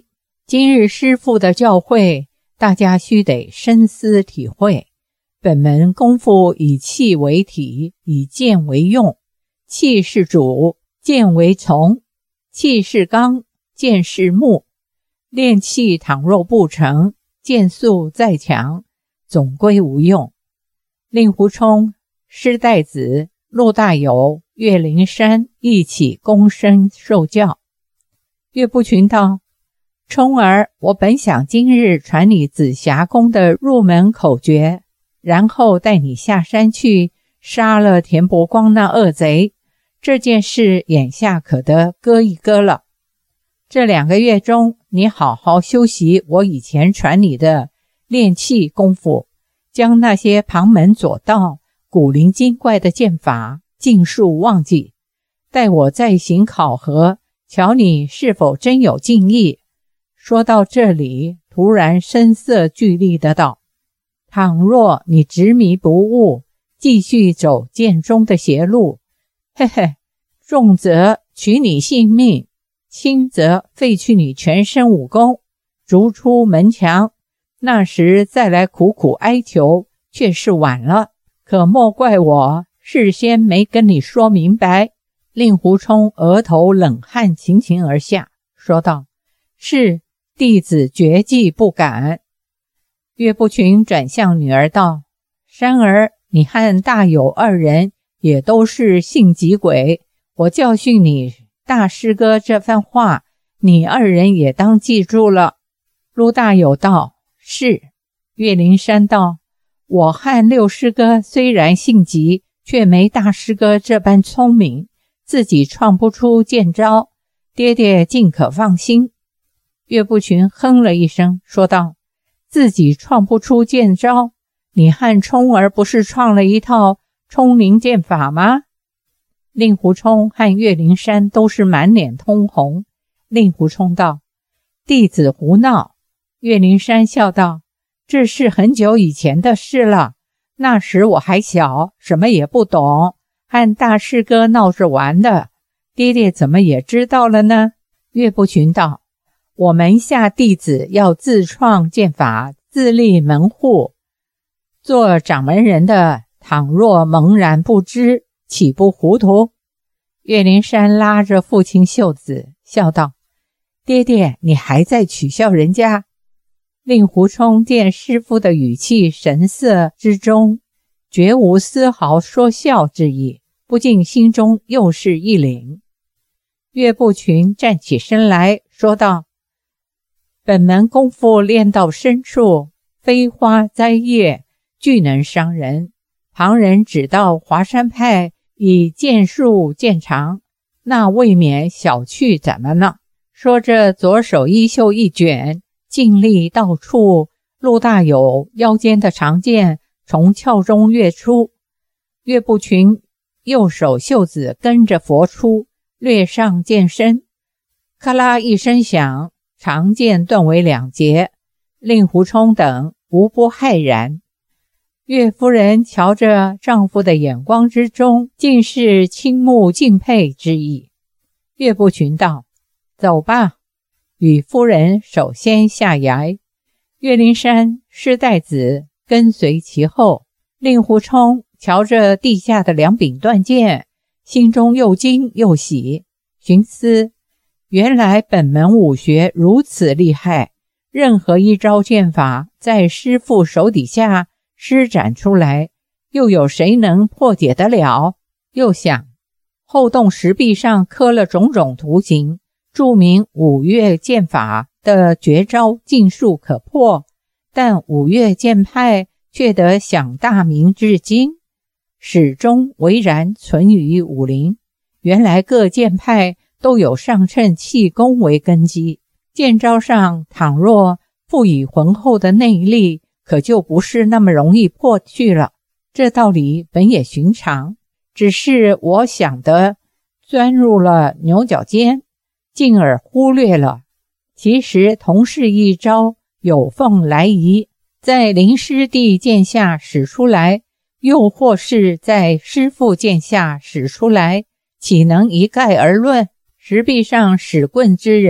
今日师父的教诲，大家须得深思体会。本门功夫以气为体，以剑为用，气是主，剑为从，气是刚，剑是木。练气倘若不成，剑速再强，总归无用。令狐冲、施代子、陆大有、岳灵珊一起躬身受教。岳不群道：冲儿，我本想今日传你紫霞宫的入门口诀，然后带你下山去杀了田伯光那恶贼，这件事眼下可得搁一搁了。这两个月中，你好好修习我以前传你的练气功夫，将那些旁门左道、古灵精怪的剑法尽数忘记，待我再行考核，瞧你是否真有进意。说到这里，突然声色俱厉的道：倘若你执迷不悟，继续走剑中的邪路，嘿嘿，重则取你性命，轻则废去你全身武功，逐出门墙，那时再来苦苦哀求，却是晚了。可莫怪我事先没跟你说明白。令狐冲额头冷汗勤勤而下，说道：是，弟子绝技不敢。岳不群转向女儿道：珊儿，你和大有二人也都是性急鬼，我教训你大师哥这番话，你二人也当记住了。陆大有道：是。岳灵珊道：我和六师哥虽然性急，却没大师哥这般聪明，自己创不出剑招，爹爹尽可放心。岳不群哼了一声，说道：自己创不出剑招，你和冲儿不是创了一套冲灵剑法吗？令狐冲和岳灵珊都是满脸通红。令狐冲道：弟子胡闹。岳灵珊笑道：这是很久以前的事了，那时我还小，什么也不懂，和大师哥闹着玩的，爹爹怎么也知道了呢？岳不群道：我门下弟子要自创剑法，自立门户，做掌门人的倘若茫然不知，岂不糊涂？岳灵珊拉着父亲袖子笑道：爹爹，你还在取笑人家？令狐冲见师父的语气神色之中绝无丝毫说笑之意，不禁心中又是一凛。岳不群站起身来说道：本门功夫练到深处，飞花摘叶俱能伤人，旁人只道华山派以剑术见长，那未免小觑怎么呢？说着左手衣袖一卷，劲力到处，陆大有腰间的长剑从鞘中跃出，岳不群右手袖子跟着佛出，略上剑身，咔啦一声响，长剑断为两截。令狐冲等无不骇然。岳夫人瞧着丈夫的眼光之中尽是倾慕敬佩之意。岳不群道：走吧。与夫人首先下崖，岳灵珊、施代子跟随其后。令狐冲瞧着地下的两柄断剑，心中又惊又喜，寻思原来本门武学如此厉害，任何一招剑法在师父手底下施展出来，又有谁能破解得了？又想后洞石壁上刻了种种图形，注明五岳剑法的绝招尽数可破，但五岳剑派却得享大名至今，始终巍然存于武林。原来各剑派都有上乘气功为根基，剑招上倘若赋予浑厚的内力，可就不是那么容易破去了。这道理本也寻常，只是我想得钻入了牛角尖，进而忽略了，其实同是一招有凤来仪，在林师弟剑下使出来，又或是在师父剑下使出来，岂能一概而论？石壁上使棍之人，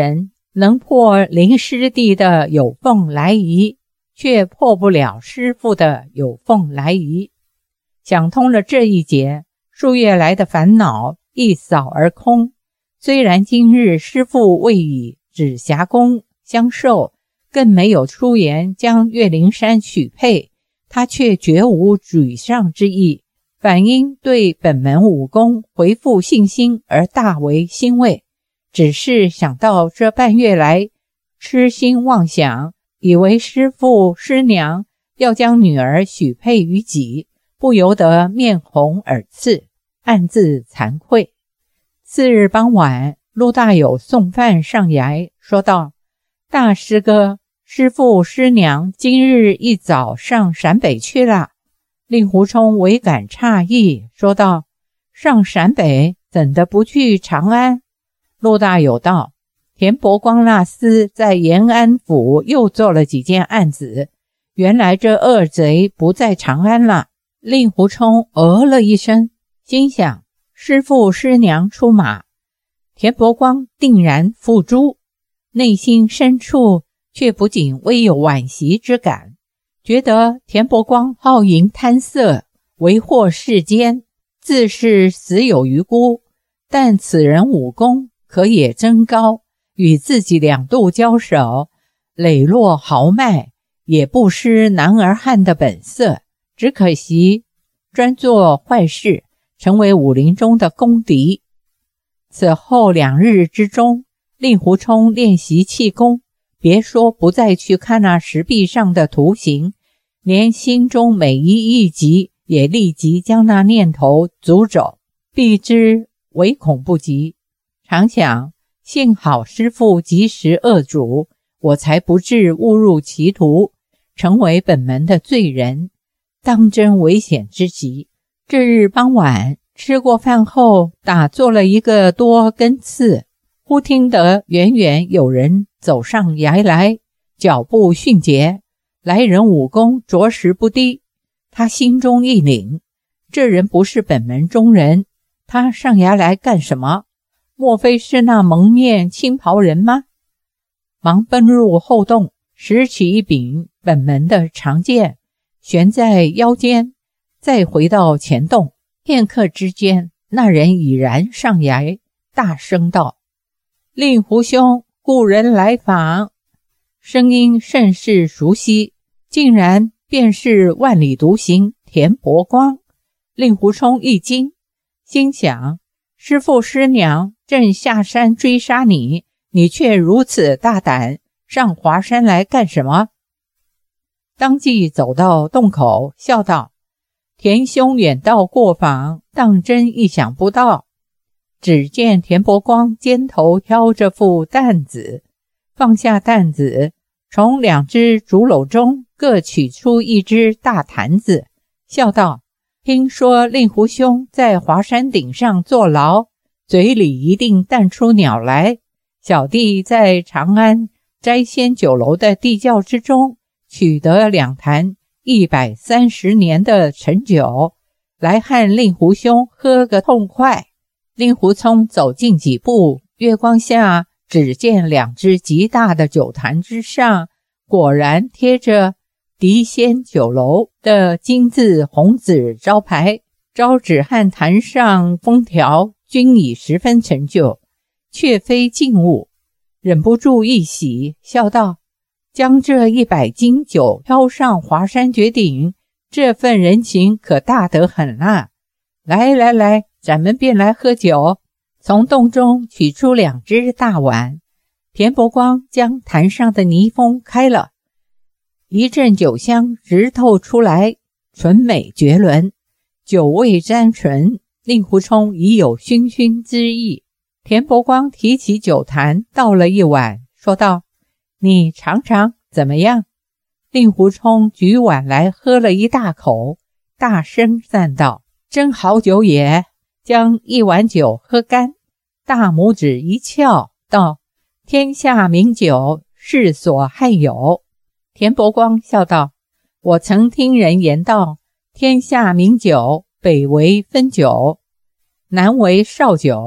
能破林师弟的有凤来仪，却破不了师父的有凤来仪。想通了这一劫，数月来的烦恼一扫而空。虽然今日师父未以紫霞宫相授，更没有出言将岳灵珊许配，他却绝无沮丧之意，反因对本门武功恢复信心而大为欣慰。只是想到这半月来痴心妄想，以为师父师娘要将女儿许配于己，不由得面红耳赤，暗自惭愧。次日傍晚，陆大有送饭上衙，说道：大师哥，师父师娘今日一早上陕北去了。令狐冲唯感诧异，说道：上陕北怎的不去长安？陆大有道：田伯光那厮在延安府又做了几件案子，原来这恶贼不在长安了。令狐冲呃了一声，心想师父师娘出马，田伯光定然付诸，内心深处却不仅微有惋惜之感，觉得田伯光好淫贪色，为祸世间，自是死有余辜。但此人武功可也真高，与自己两度交手，磊落豪迈，也不失男儿汉的本色。只可惜专做坏事，成为武林中的公敌。此后两日之中，令狐冲练习气功，别说不再去看那石壁上的图形，连心中每一意急也立即将那念头阻走，避之唯恐不及。常想幸好师父及时遏阻，我才不致误入歧途，成为本门的罪人，当真危险之极。这日傍晚，吃过饭后打坐了一个多更次，忽听得远远有人走上崖来，脚步迅捷，来人武功着实不低。他心中一凛，这人不是本门中人，他上崖来干什么？莫非是那蒙面青袍人吗？忙奔入后洞，拾起一柄本门的长剑，悬在腰间，再回到前洞。片刻之间，那人已然上崖，大声道：令狐兄，故人来访。声音甚是熟悉，竟然便是万里独行田伯光。令狐冲一惊，心想师父师娘正下山追杀你，你却如此大胆，上华山来干什么？当即走到洞口，笑道：田兄远道过访，当真意想不到。只见田伯光肩头挑着副担子，放下担子，从两只竹篓中各取出一只大坛子，笑道：听说令狐兄在华山顶上坐牢，嘴里一定弹出鸟来。小弟在长安摘仙酒楼的地窖之中取得两坛一百三十年的陈酒，来和令狐兄喝个痛快。令狐冲走近几步，月光下只见两只极大的酒坛之上，果然贴着狄仙酒楼的金字红纸招牌，招纸和坛上封条均已十分陈旧，却非静物。忍不住一喜，笑道：将这一百斤酒挑上华山绝顶，这份人情可大得很啊！来来来，咱们便来喝酒。从洞中取出两只大碗，田伯光将坛上的泥封开了，一阵酒香直透出来，纯美绝伦，酒味沾唇，令狐冲已有醺醺之意。田伯光提起酒坛倒了一碗，说道：你尝尝怎么样？令狐冲举碗来喝了一大口，大声赞道：真好酒也！将一碗酒喝干，大拇指一翘，道：天下名酒，世所罕有。田伯光笑道：我曾听人言道，天下名酒，北为汾酒，南为绍酒，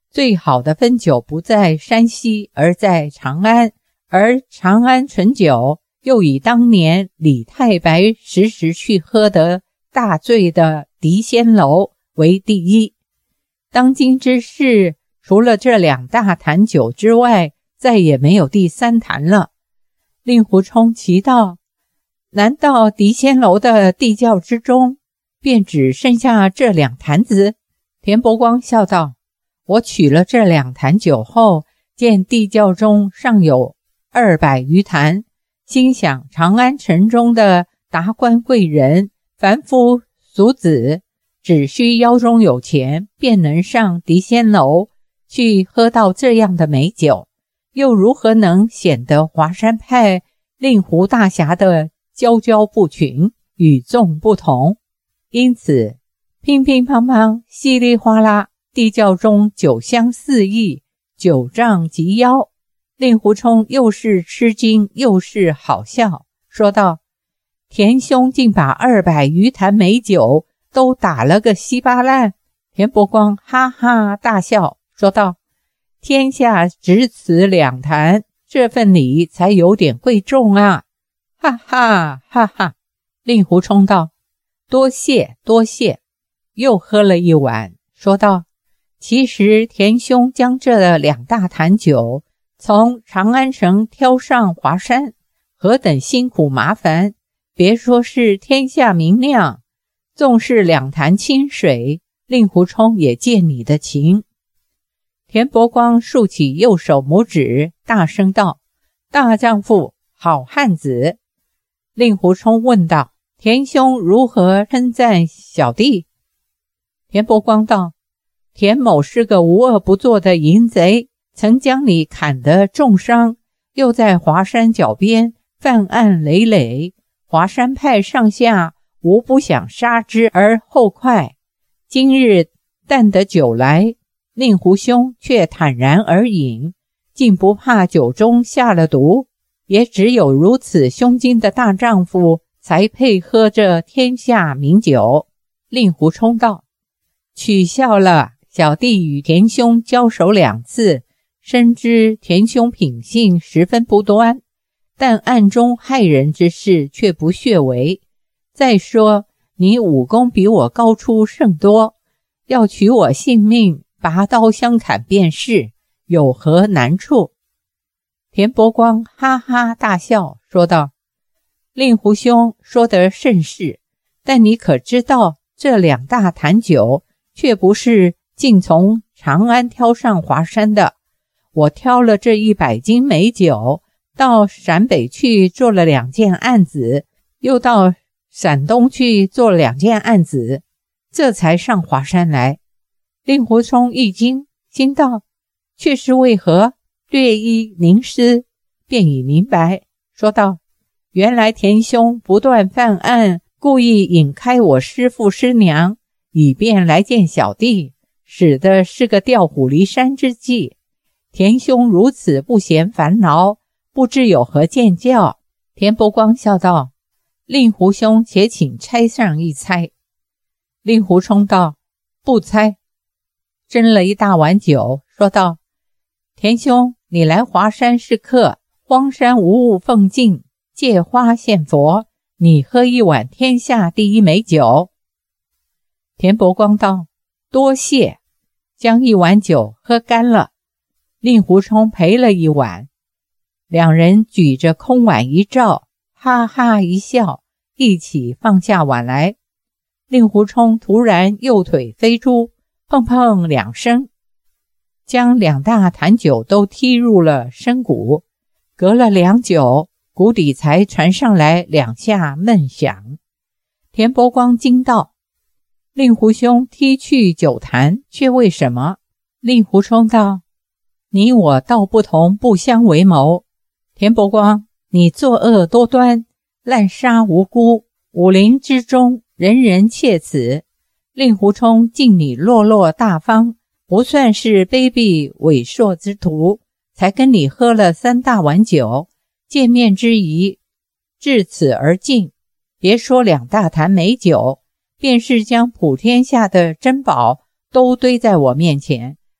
最好的汾酒不在山西，而在长安，而长安醇酒又以当年李太白时时去喝得大醉的狄仙楼为第一。当今之世，除了这两大坛酒之外，再也没有第三坛了。令狐冲奇道：难道狄仙楼的地窖之中便只剩下这两坛子？田伯光笑道：我取了这两坛酒后，见地窖中尚有二百余坛，心想长安城中的达官贵人、凡夫俗子，只需腰中有钱，便能上狄仙楼去喝到这样的美酒，又如何能显得华山派令狐大侠的佼佼不群，与众不同？因此乒乒乓乓，稀里哗啦，地窖中酒香四溢，酒胀及腰。令狐冲又是吃惊又是好笑，说道：田兄竟把二百余坛美酒都打了个稀巴烂。田伯光哈哈大笑，说道：天下只此两坛，这份礼才有点贵重啊！哈哈哈哈。令狐冲道：多谢多谢。又喝了一碗，说道：其实田兄将这两大坛酒从长安城挑上华山，何等辛苦麻烦，别说是天下名酿，纵是两坛清水，令狐冲也借你的情。田伯光竖起右手拇指，大声道：大丈夫，好汉子。令狐冲问道：田兄如何称赞小弟？田伯光道：田某是个无恶不作的淫贼，曾将你砍得重伤，又在华山脚边犯案累累，华山派上下无不想杀之而后快。今日但得酒来，令狐兄却坦然而饮，竟不怕酒中下了毒，也只有如此胸襟的大丈夫才配喝这天下名酒。令狐冲道：取笑了，小弟与田兄交手两次，深知田兄品性十分不端，但暗中害人之事却不血为。再说你武功比我高出甚多，要取我性命，拔刀相砍便是，有何难处？田伯光哈哈大笑，说道：令狐兄说得甚是，但你可知道这两大坛酒却不是竟从长安挑上华山的，我挑了这一百斤美酒，到陕北去做了两件案子，又到陕东去做了两件案子，这才上华山来。令狐冲一惊，心道：却是为何？略一凝思，便已明白，说道：原来田兄不断犯案，故意引开我师父师娘，以便来见小弟，使得是个调虎离山之计。田兄如此不嫌烦劳，不知有何见教？田伯光笑道：令狐兄且请猜上一猜。令狐冲道：不猜。斟了一大碗酒，说道：田兄，你来华山是客，荒山无物奉敬，借花献佛，你喝一碗天下第一美酒。田伯光道：多谢。将一碗酒喝干了。令狐冲赔了一碗，两人举着空碗一照，哈哈一笑，一起放下碗来。令狐冲突然右腿飞出，砰砰两声，将两大坛酒都踢入了深谷。隔了良久，谷底才传上来两下闷响。田伯光惊道：令狐兄踢去酒坛，却为什么？令狐冲道：你我道不同，不相为谋。田伯光，你作恶多端，滥杀无辜，武林之中人人窃此。令狐冲敬你落落大方，不算是卑鄙猥琐之徒，才跟你喝了三大碗酒，见面之谊至此而尽。别说两大坛美酒，便是将普天下的珍宝都堆在我面前，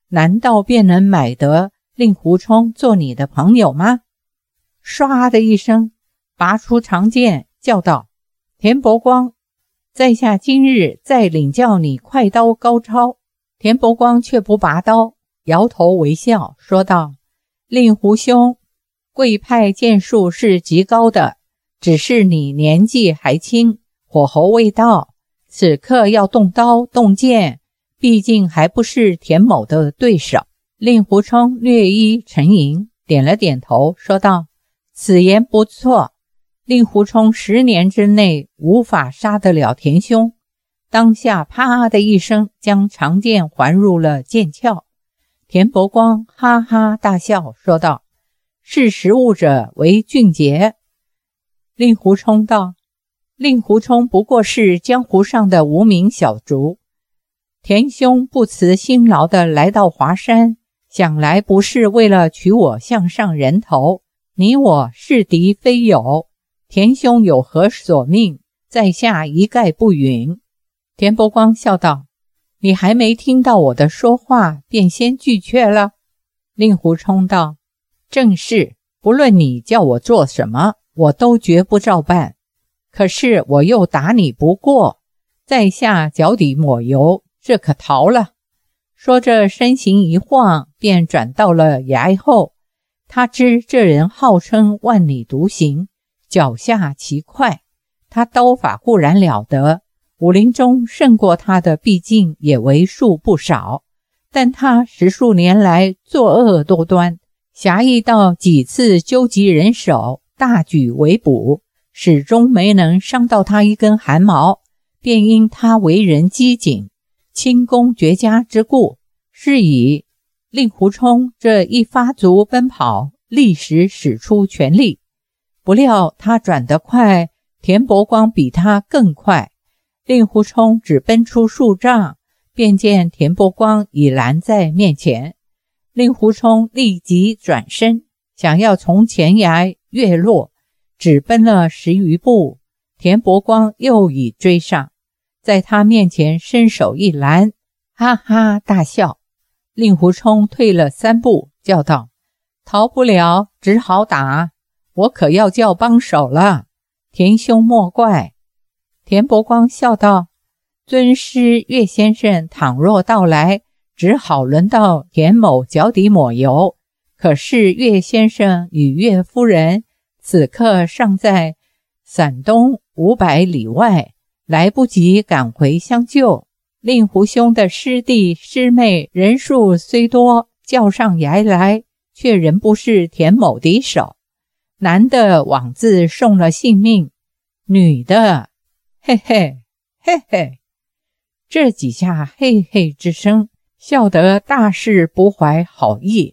难道便能买得令狐冲做你的朋友吗？唰的一声，拔出长剑，叫道：田伯光，在下今日再领教你快刀高超。田伯光却不拔刀，摇头微笑，说道：令狐兄，贵派剑术是极高的，只是你年纪还轻，火候未到，此刻要动刀动剑，毕竟还不是田某的对手。令狐冲略一沉吟，点了点头，说道：此言不错，令狐冲十年之内无法杀得了田兄。当下啪的一声，将长剑环入了剑鞘。田伯光哈哈大笑，说道：识时务者为俊杰。令狐冲道：令狐冲不过是江湖上的无名小卒，田兄不辞辛劳地来到华山，想来不是为了取我项上人头，你我是敌非友，田兄有何所命，在下一概不允。田伯光笑道：你还没听到我的说话，便先拒却了？令狐冲道：正是，不论你叫我做什么，我都绝不照办。可是我又打你不过，在下脚底抹油，这可逃了。说着身形一晃，便转到了崖后。他知这人号称万里独行，脚下奇快，他刀法固然了得，武林中胜过他的毕竟也为数不少，但他十数年来作恶多端，侠义到几次纠集人手，大举围捕，始终没能伤到他一根汗毛，便因他为人机警，轻功绝佳之故，是以令狐冲这一发足奔跑，立时使出全力。不料他转得快，田伯光比他更快，令狐冲只奔出数丈，便见田伯光已拦在面前。令狐冲立即转身，想要从前崖跃落，只奔了十余步，田伯光又已追上，在他面前伸手一拦，哈哈大笑。令狐冲退了三步，叫道：逃不了，只好打，我可要叫帮手了，田兄莫怪。田伯光笑道：尊师岳先生倘若到来，只好轮到田某脚底抹油，可是岳先生与岳夫人此刻尚在陕东五百里外，来不及赶回相救。令狐兄的师弟师妹人数虽多，叫上崖来，却仍不是田某敌手。男的枉自送了性命，女的嘿嘿嘿嘿。这几下嘿嘿之声，笑得大事不怀好意。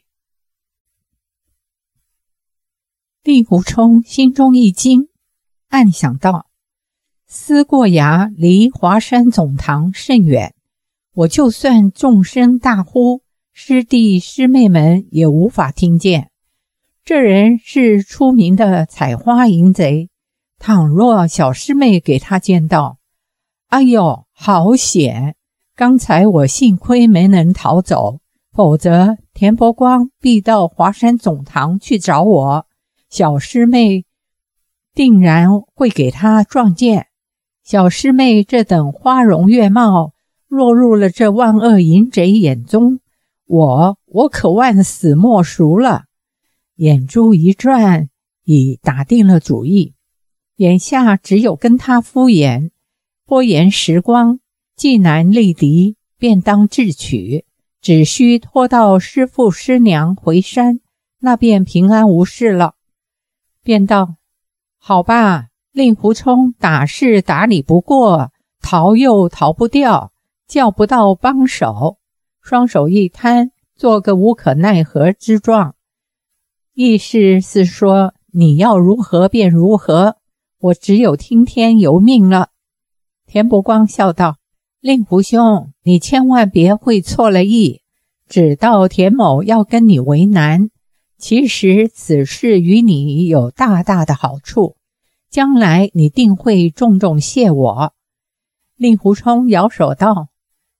令狐冲心中一惊，暗想道：思过崖离华山总堂甚远，我就算众声大呼，师弟师妹们也无法听见。这人是出名的采花淫贼，倘若小师妹给他见到，哎呦，好险！刚才我幸亏没能逃走，否则田伯光必到华山总堂去找我，小师妹定然会给他撞见。小师妹这等花容月貌，落入了这万恶淫贼眼中，我我可万死莫赎了。眼珠一转，已打定了主意，眼下只有跟他敷衍，拖延时光，既难力敌，便当智取，只需拖到师父师娘回山，那便平安无事了。便道：好吧，令狐冲打是打你不过，逃又逃不掉，叫不到帮手，双手一摊，做个无可奈何之状。意思是说，你要如何便如何，我只有听天由命了。田伯光笑道：令狐兄，你千万别会错了意，只道田某要跟你为难，其实此事与你有大大的好处，将来你定会重重谢我。令狐冲摇手道：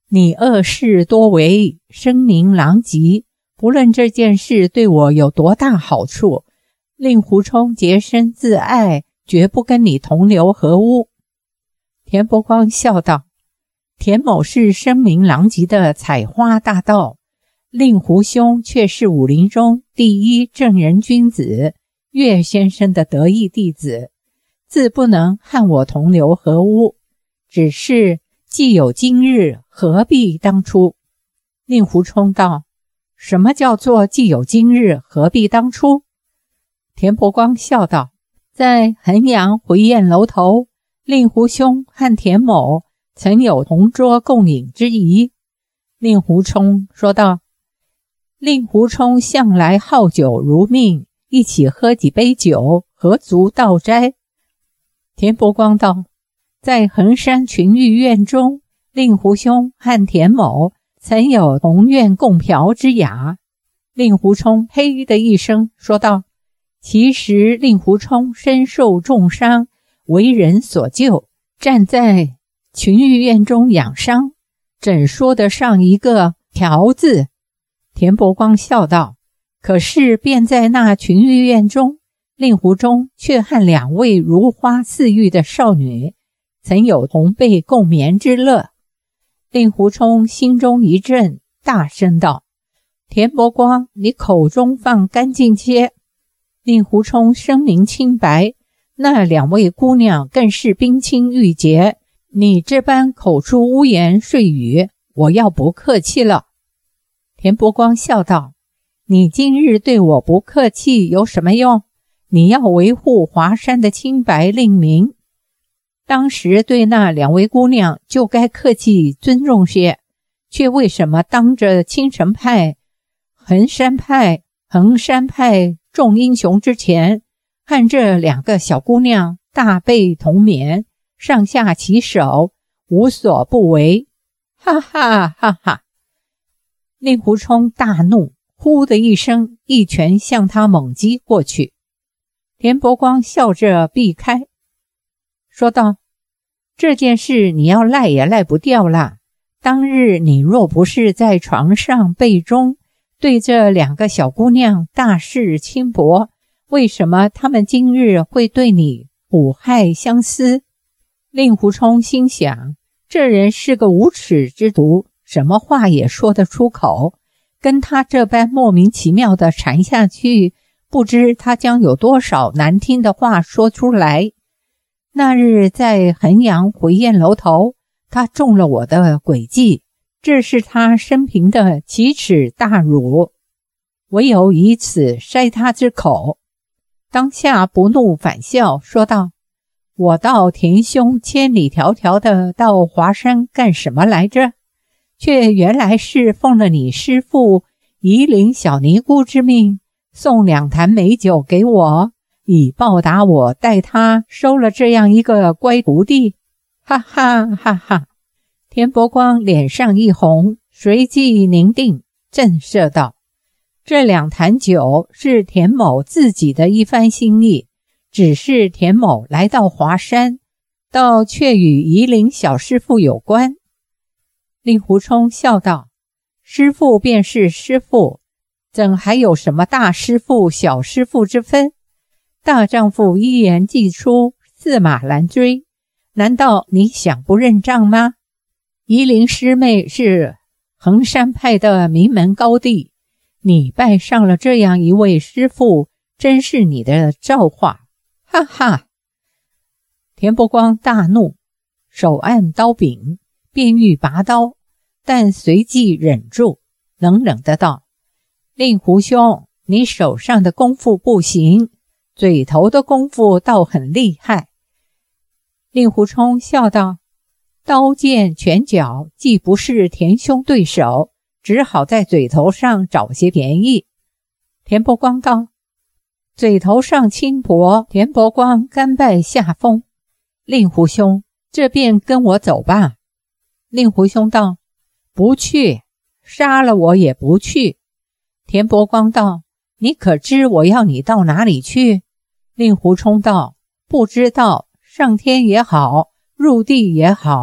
你恶事多为，声名狼藉，不论这件事对我有多大好处，令狐冲洁身自爱，绝不跟你同流合污。田伯光笑道，田某是声名狼藉的采花大盗，令狐兄却是武林中第一正人君子，岳先生的得意弟子，自不能和我同流合污，只是既有今日，何必当初？令狐冲道，什么叫做既有今日，何必当初？田伯光笑道，在衡阳回宴楼头，令狐兄和田某曾有同桌共饮之谊。令狐冲说道，令狐冲向来好酒如命，一起喝几杯酒，何足道斋？田伯光道，在衡山群玉院中，令狐兄和田某曾有同院共嫖之雅。令狐冲嘿的一声说道，其实令狐冲身受重伤，为人所救，站在群玉院中养伤，怎说得上一个嫖字？田伯光笑道，可是便在那群玉院中，令狐冲却和两位如花似玉的少女曾有同被共眠之乐。令狐冲心中一震，大声道，田伯光，你口中放干净些。令狐冲声明清白，那两位姑娘更是冰清玉洁，你这般口出污言碎语，我要不客气了。田伯光笑道，你今日对我不客气有什么用？你要维护华山的清白令名，当时对那两位姑娘就该客气尊重些，却为什么当着青城派、衡山派、衡山派众英雄之前，和这两个小姑娘大被同眠，上下其手，无所不为？哈哈哈哈！令狐冲大怒，呼的一声，一拳向他猛击过去。田伯光笑着避开，说道，这件事你要赖也赖不掉啦。当日你若不是在床上背中对这两个小姑娘大肆轻薄，为什么他们今日会对你苦害相思？令狐冲心想，这人是个无耻之徒，什么话也说得出口，跟他这般莫名其妙地缠下去，不知他将有多少难听的话说出来。那日在衡阳回宴楼头，他中了我的诡计，这是他生平的奇耻大辱，唯有以此筛他之口。当下不怒反笑，说道，我到田兄千里迢迢的到华山干什么来着？却原来是奉了你师父夷陵小尼姑之命，送两坛美酒给我，以报答我带他收了这样一个乖徒弟。哈哈哈哈！田伯光脸上一红，随即凝定，震慑道，这两坛酒是田某自己的一番心意，只是田某来到华山，倒却与夷陵小师父有关。令狐冲笑道，师父便是师父，怎还有什么大师父小师父之分？大丈夫一言既出，驷马难追，难道你想不认账吗？夷陵师妹是衡山派的名门高弟，你拜上了这样一位师父，真是你的造化。哈哈！田伯光大怒，手按刀柄，便欲拔刀，但随即忍住，冷冷的道，令狐兄，你手上的功夫不行，嘴头的功夫倒很厉害。令狐冲笑道，刀剑拳脚既不是田兄对手，只好在嘴头上找些便宜。田伯光道，嘴头上轻薄，田伯光甘拜下风。令狐兄，这便跟我走吧。令狐兄道，不去，杀了我也不去。田伯光道，你可知我要你到哪里去？令狐冲道，不知道，上天也好，入地也好，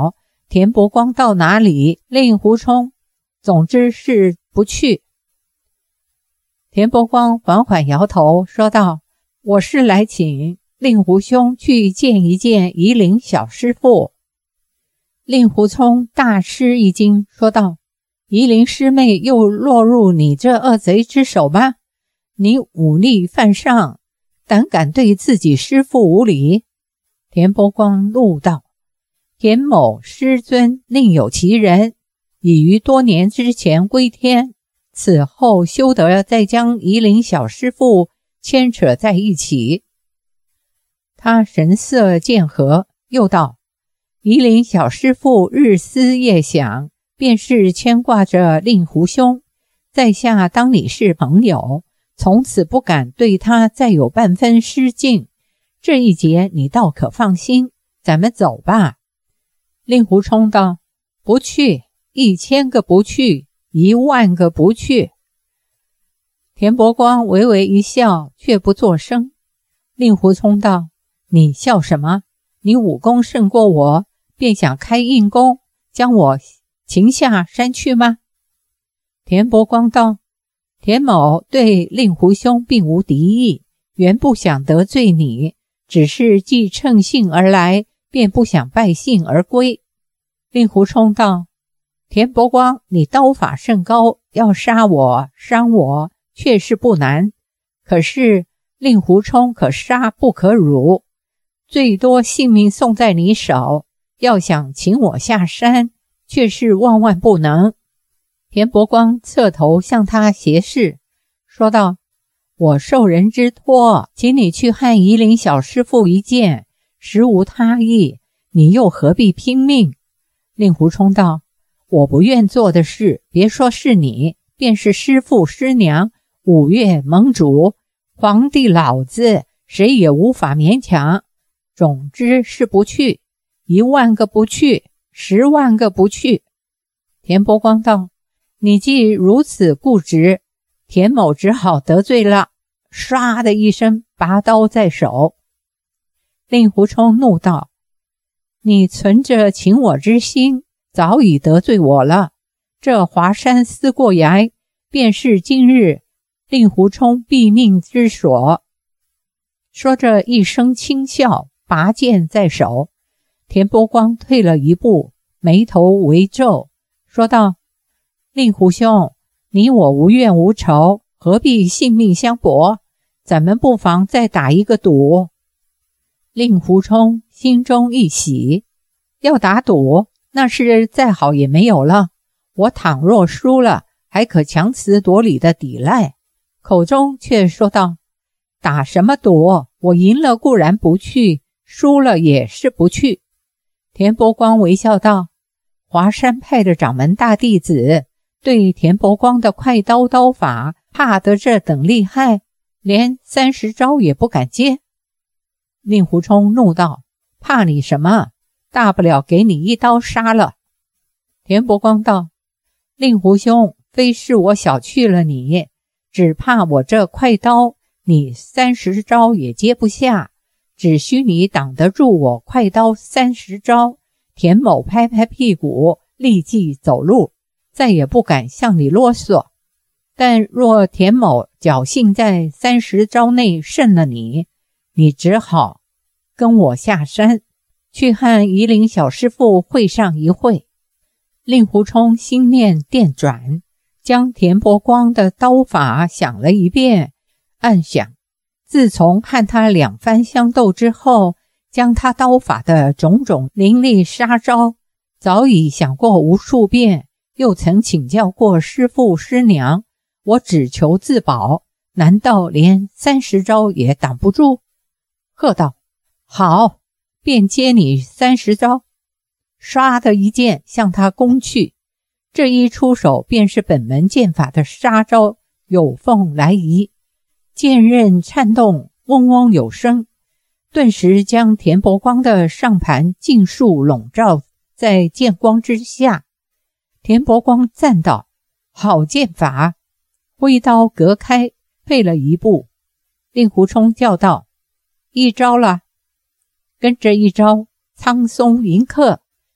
田伯光到哪里，令狐冲总之是不去。田伯光缓缓摇头说道，我是来请令狐兄去见一见夷陵小师父。令狐冲大吃一惊说道，夷陵师妹又落入你这恶贼之手吗？你忤逆犯上，胆敢对自己师父无礼？田伯光怒道，田某师尊另有其人，已于多年之前归天，此后休得再将夷陵小师父牵扯在一起。他神色渐和，又道，夷陵小师父日思夜想，便是牵挂着令狐兄，在下当你是朋友，从此不敢对他再有半分失敬，这一节你倒可放心，咱们走吧。令狐冲道，不去，一千个不去，一万个不去。田伯光微微一笑，却不作声。令狐冲道，你笑什么？你武功胜过我，便想开硬功，将我擒下山去吗？田伯光道，田某对令狐兄并无敌意，原不想得罪你，只是既乘兴而来，便不想败兴而归。令狐冲道，田伯光，你刀法甚高，要杀我伤我确是不难，可是令狐冲可杀不可辱，最多性命送在你手，要想请我下山却是万万不能。田伯光侧头向他斜视说道，我受人之托，请你去和夷陵小师父一见，实无他意，你又何必拼命？令狐冲道，我不愿做的事，别说是你，便是师父师娘，五岳盟主，皇帝老子，谁也无法勉强，总之是不去，一万个不去，十万个不去。田伯光道，你既如此固执，田某只好得罪了，唰的一声拔刀在手。令狐冲怒道，你存着请我之心，早已得罪我了，这华山思过崖，便是今日令狐冲毙命之所。说着一声轻笑，拔剑在手。田伯光退了一步，眉头微皱，说道，令狐兄，你我无怨无仇，何必性命相搏？咱们不妨再打一个赌。令狐冲心中一喜，要打赌，那是再好也没有了，我倘若输了，还可强词夺理的抵赖，口中却说道，打什么赌？我赢了固然不去，输了也是不去。田伯光微笑道，华山派的掌门大弟子对田伯光的快刀刀法怕得这等厉害，连三十招也不敢接。令狐冲怒道，怕你什么？大不了给你一刀杀了。田伯光道，令狐兄，非是我小觑了你，只怕我这快刀你三十招也接不下，只需你挡得住我快刀三十招，田某拍拍屁股立即走路，再也不敢向你啰嗦。但若田某侥幸在三十招内胜了你，你只好跟我下山，去和夷陵小师父会上一会。令狐冲心念电转，将田伯光的刀法想了一遍，暗想，自从和他两番相斗之后，将他刀法的种种凌厉杀招早已想过无数遍，又曾请教过师父师娘，我只求自保，难道连三十招也挡不住？喝道，好，便接你三十招。唰的一剑向他攻去，这一出手便是本门剑法的杀招，有凤来仪，剑刃颤动，嗡嗡有声，顿时将田伯光的上盘尽数笼罩在剑光之下。田伯光赞道，好剑法，挥刀隔开，退了一步。令狐冲叫道，一招了。跟着一招苍松迎客，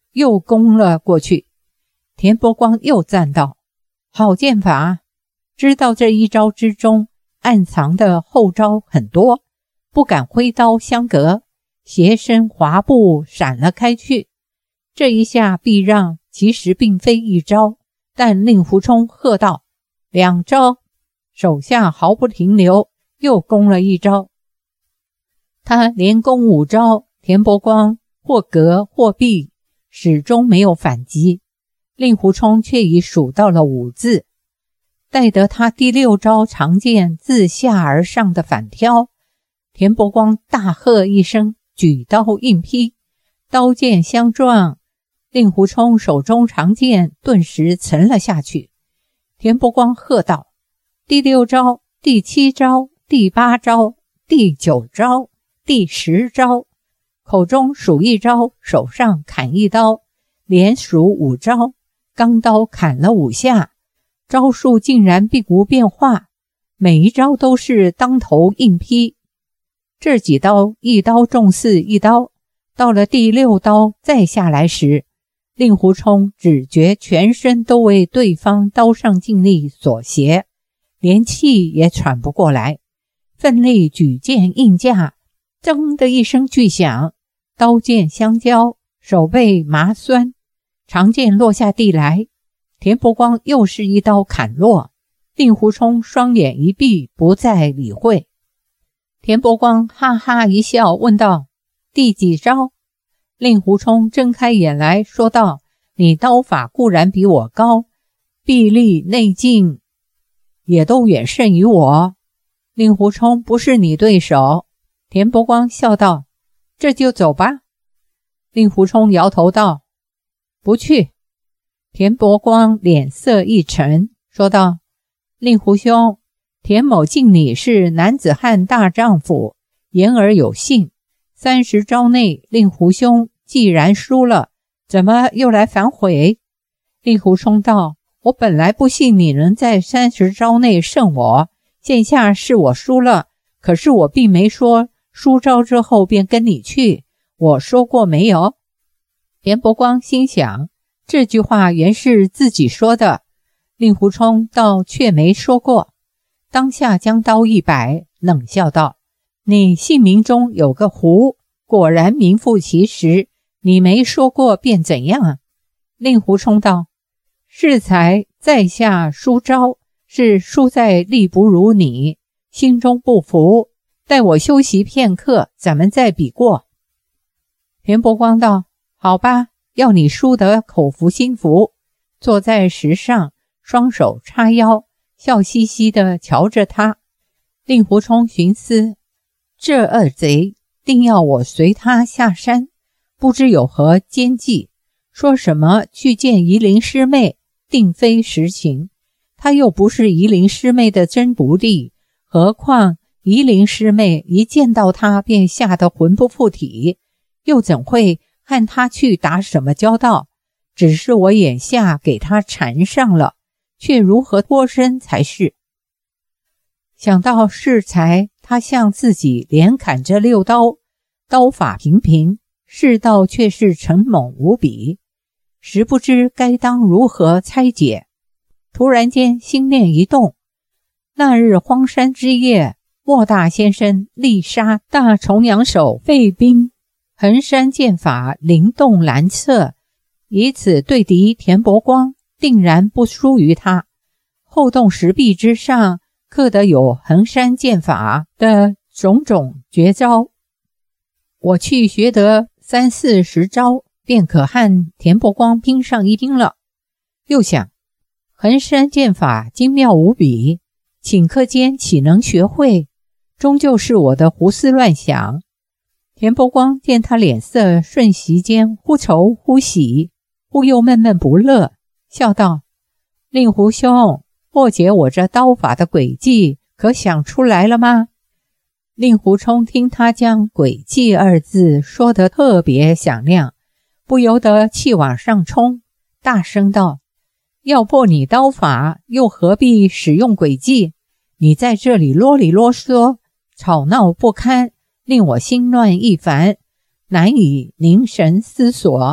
又攻了过去。田伯光又赞道：好剑法，知道这一招之中暗藏的后招很多，不敢挥刀相隔，斜身滑步闪了开去。这一下避让其实并非一招，但令狐冲喝道：两招！手下毫不停留，又攻了一招。他连攻五招，田伯光或隔或避，始终没有反击。令狐冲却已数到了五字。待得他第六招长剑自下而上的反挑，田伯光大喝一声，举刀硬劈，刀剑相撞，令狐冲手中长剑顿时沉了下去。田伯光喝道：第六招，第七招，第八招，第九招，第十招，口中数一招，手上砍一刀，连数五招，钢刀砍了五下，招数竟然并无变化，每一招都是当头硬劈。这几刀一刀中似一刀，到了第六刀再下来时，令狐冲只觉全身都为对方刀上劲力所胁，连气也喘不过来，奋力举剑应架，铮的一声巨响，刀剑相交，手背麻酸，长剑落下地来。田伯光又是一刀砍落，令狐冲双眼一闭，不再理会。田伯光哈哈一笑，问道：第几招？令狐冲睁开眼来说道：你刀法固然比我高，臂力内劲也都远胜于我，令狐冲不是你对手。田伯光笑道：这就走吧。令狐冲摇头道：不去。田伯光脸色一沉，说道：令狐兄，田某敬你是男子汉大丈夫，言而有信，三十招内令狐兄既然输了，怎么又来反悔？令狐冲道：我本来不信你能在三十招内胜我，现下是我输了，可是我并没说输招之后便跟你去，我说过没有？田伯光心想，这句话原是自己说的，令狐冲倒却没说过。当下将刀一摆，冷笑道：你姓名中有个胡，果然名副其实，你没说过便怎样？令狐冲道：适才在下输招，是输在力不如你，心中不服，待我休息片刻，咱们再比过。田伯光道：好吧，要你输得口服心服。坐在石上，双手叉腰，笑嘻嘻地瞧着他。令狐冲寻思，这恶贼定要我随他下山，不知有何奸计，说什么去见夷陵师妹，定非实情。他又不是夷陵师妹的真徒弟，何况夷陵师妹一见到他便吓得魂不附体，又怎会和他去打什么交道？只是我眼下给他缠上了，却如何脱身才是？想到适才他向自己连砍这六刀，刀法平平，世道却是沉猛无比，实不知该当如何拆解。突然间心念一动，那日荒山之夜，莫大先生力杀大重阳手费斌，横山剑法灵动难测，以此对敌田伯光，定然不输于他。后洞石壁之上刻得有横山剑法的种种绝招，我去学得三四十招，便可和田伯光拼上一拼了。又想，横山剑法精妙无比，顷刻间岂能学会？终究是我的胡思乱想。田伯光见他脸色瞬息间忽愁忽喜，忽又闷闷不乐，笑道：令狐兄，破解我这刀法的诡计，可想出来了吗？令狐冲听他将诡计二字说得特别响亮，不由得气往上冲，大声道：要破你刀法，又何必使用诡计？你在这里啰里啰嗦，吵闹不堪，令我心乱意烦，难以凝神思索。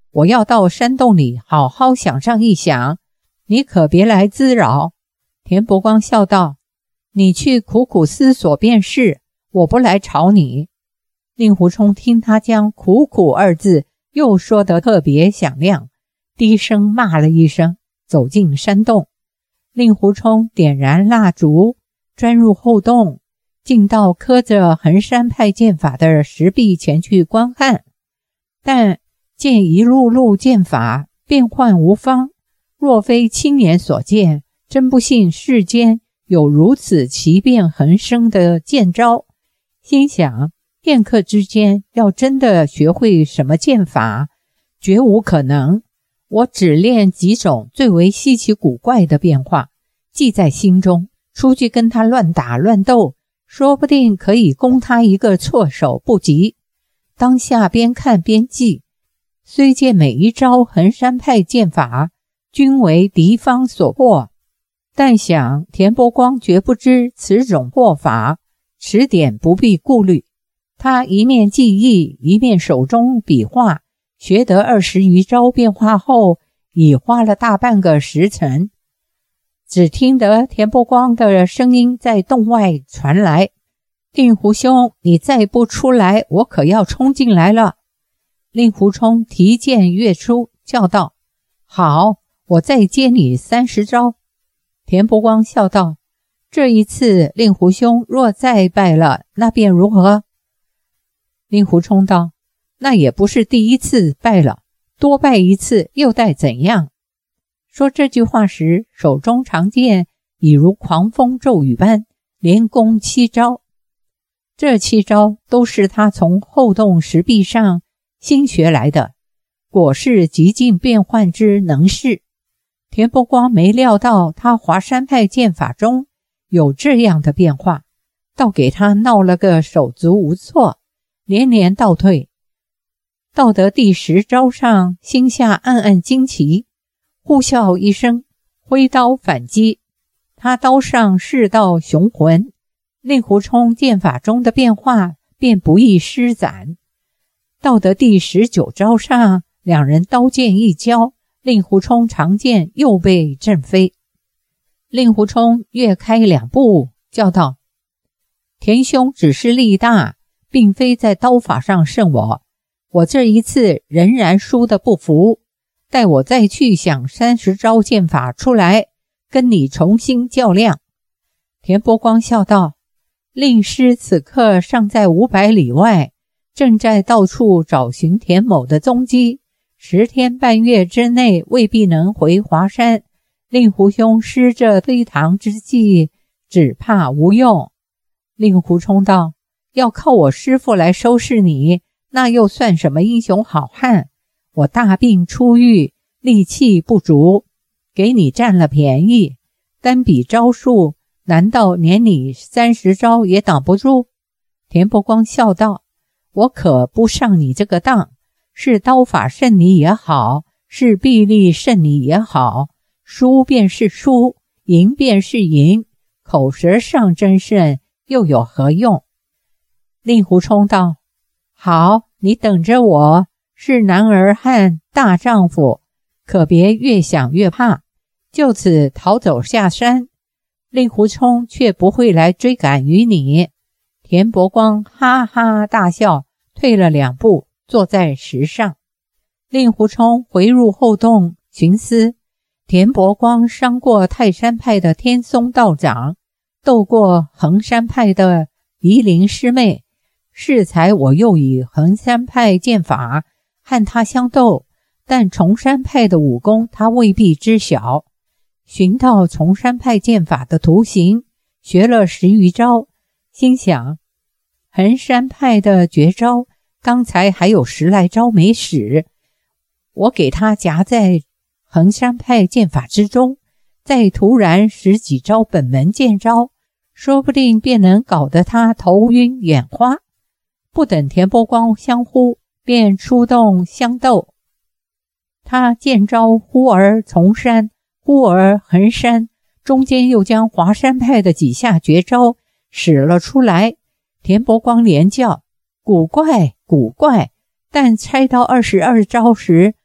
我要到山洞里好好想上一想，你可别来滋扰。田伯光笑道，你去苦苦思索便是，我不来吵你。令狐冲听他将苦苦二字又说得特别响亮，低声骂了一声，走进山洞。令狐冲点燃蜡烛，钻入后洞，进到刻着衡山派剑法的石壁前去观看。但见一路路剑法变幻无方，若非亲眼所见，真不信世间有如此奇变横生的剑招。心想片刻之间要真的学会什么剑法，绝无可能。我只练几种最为稀奇古怪的变化，记在心中，出去跟他乱打乱斗，说不定可以攻他一个措手不及。当下边看边记，虽见每一招衡山派剑法均为敌方所破，但想田伯光绝不知此种破法，此点不必顾虑。他一面记忆，一面手中比划，学得二十余招变化后，已花了大半个时辰。只听得田伯光的声音在洞外传来，令狐兄，你再不出来，我可要冲进来了。令狐冲提剑跃出，叫道，好，我再接你三十招。田伯光笑道，这一次令狐兄若再败了，那便如何？令狐冲道，那也不是第一次败了，多败一次又待怎样？说这句话时，手中长剑已如狂风骤雨般连攻七招。这七招都是他从后洞石壁上新学来的，果是极尽变幻之能事。田伯光没料到他华山派剑法中有这样的变化，倒给他闹了个手足无措，连连倒退。到得第十招上，心下暗暗惊奇，呼啸一声，挥刀反击。他刀上势道雄浑，令狐冲剑法中的变化便不易施展。到得第十九招上，两人刀剑一交，令狐冲长剑又被震飞。令狐冲跃开两步，叫道，田兄只是力大，并非在刀法上胜我，我这一次仍然输得不服，待我再去想三十招剑法出来，跟你重新较量。田伯光笑道，令师此刻尚在五百里外，正在到处找寻田某的踪迹，十天半月之内未必能回华山，令狐兄施这推搪之计，只怕无用。令狐冲道，要靠我师父来收拾你，那又算什么英雄好汉？我大病初愈，力气不足，给你占了便宜，单比招数，难道连你三十招也挡不住？田伯光笑道，我可不上你这个当，是刀法胜你也好，是臂力胜你也好，输便是输，赢便是赢，口舌上争胜又有何用？令狐冲道，好，你等着我，是男儿汉大丈夫，可别越想越怕，就此逃走下山。令狐冲却不会来追赶于你。田伯光哈哈大笑，退了两步，坐在石上。令狐冲回入后洞寻思，田伯光伤过泰山派的天松道长，斗过衡山派的夷陵师妹，适才我又以衡山派剑法和他相斗，但崇山派的武功他未必知晓。寻到崇山派剑法的图形，学了十余招，心想衡山派的绝招刚才还有十来招没使，我给他夹在衡山派剑法之中，再突然使几招本门剑招，说不定便能搞得他头晕眼花。不等田伯光相呼，便出动相斗。他剑招忽而崇山，忽而衡山，中间又将华山派的几下绝招使了出来。田伯光连叫古怪古怪，但猜到二十二招时，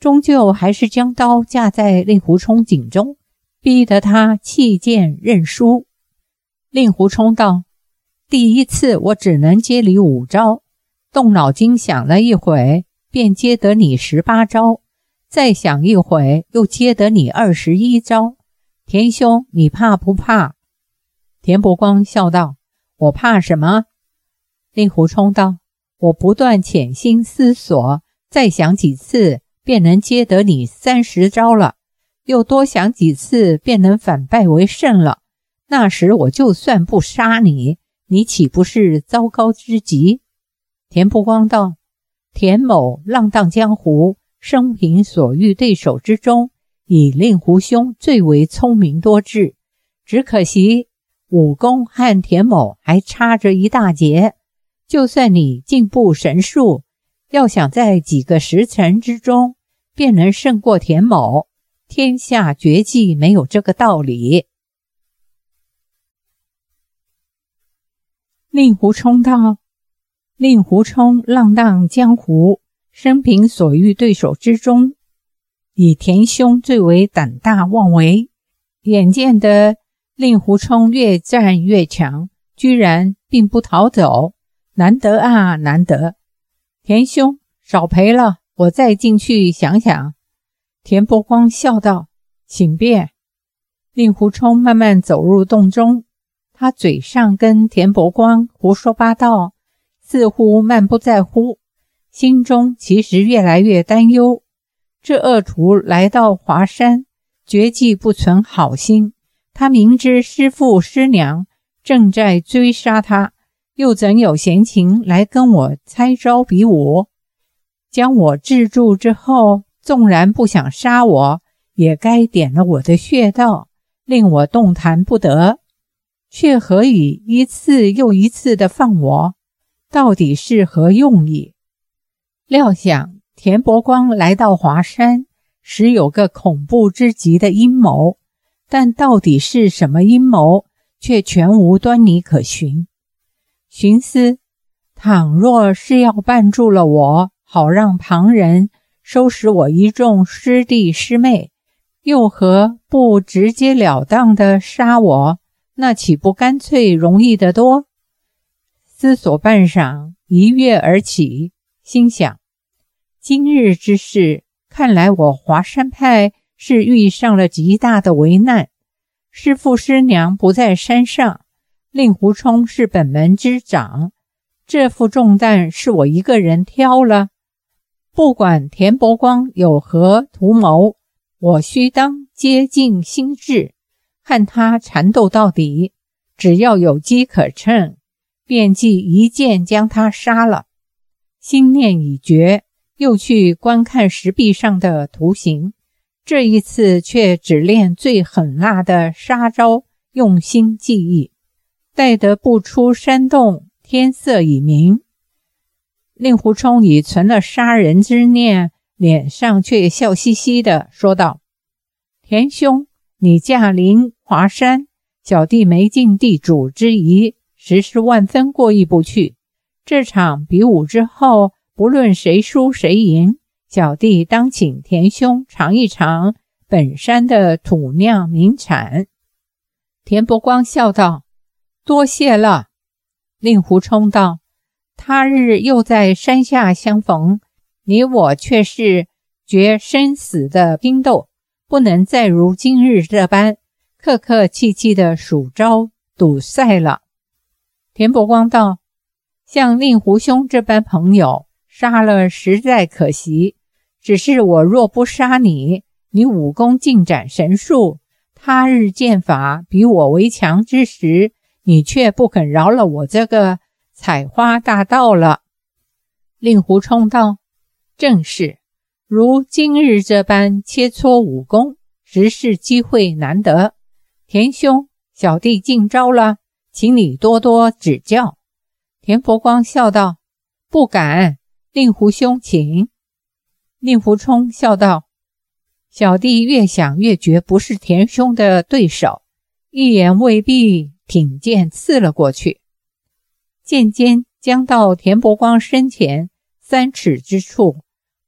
终究还是将刀架在令狐冲颈中，逼得他弃剑认输。令狐冲道：第一次我只能接你五招，动脑筋想了一会，便接得你十八招，再想一会，又接得你二十一招。田兄，你怕不怕？田伯光笑道：我怕什么？令狐冲道：我不断潜心思索，再想几次，便能接得你三十招了，又多想几次，便能反败为胜了。那时我就算不杀你，你岂不是糟糕之极？田伯光道：田某浪荡江湖，生平所遇对手之中，以令狐兄最为聪明多智，只可惜武功和田某还差着一大截。就算你进步神速，要想在几个时辰之中便能胜过田某，天下绝技没有这个道理。令狐冲道：令狐冲浪荡江湖，生平所遇对手之中，以田兄最为胆大妄为。眼见的令狐冲越战越强，居然并不逃走，难得啊，难得！田兄，少赔了，我再进去想想。田伯光笑道：请便。令狐冲慢慢走入洞中，他嘴上跟田伯光胡说八道，似乎漫不在乎，心中其实越来越担忧。这恶徒来到华山，绝技不存好心，他明知师父师娘正在追杀他，又怎有闲情来跟我猜招比武？将我制住之后，纵然不想杀我，也该点了我的穴道，令我动弹不得，却何以一次又一次地放我？到底是何用意？料想田伯光来到华山，实有个恐怖之极的阴谋，但到底是什么阴谋，却全无端倪可寻。寻思，倘若是要绊住了我，好让旁人收拾我一众师弟师妹，又何不直截了当地杀我？那岂不干脆容易得多？思索半晌，一跃而起，心想：今日之事，看来我华山派是遇上了极大的危难。师父师娘不在山上，令狐冲是本门之长，这副重担是我一个人挑了。不管田伯光有何图谋，我须当竭尽心智，和他缠斗到底，只要有机可乘，便即一剑将他杀了。心念已决，又去观看石壁上的图形，这一次却只练最狠辣的杀招，用心记忆。待得步出山洞，天色已明。令狐冲已存了杀人之念，脸上却笑嘻嘻地说道：田兄，你驾临华山，小弟没尽地主之谊，实是万分过意不去。这场比武之后，不论谁输谁赢，小弟当请田兄尝一尝本山的土酿名产。田伯光笑道：多谢了。令狐冲道：他日又在山下相逢，你我却是决生死的拼斗，不能再如今日这般客客气气的数招赌赛了。田伯光道：像令狐兄这般朋友，杀了实在可惜，只是我若不杀你，你武功进展神速，他日剑法比我为强之时，你却不肯饶了我这个采花大盗了。令狐冲道：正是，如今日这般切磋武功，实是机会难得。田兄，小弟进招了，请你多多指教。田伯光笑道：不敢，令狐兄请。令狐冲笑道：小弟越想越觉不是田兄的对手，一言未毕，挺剑刺了过去。剑尖将到田伯光身前三尺之处，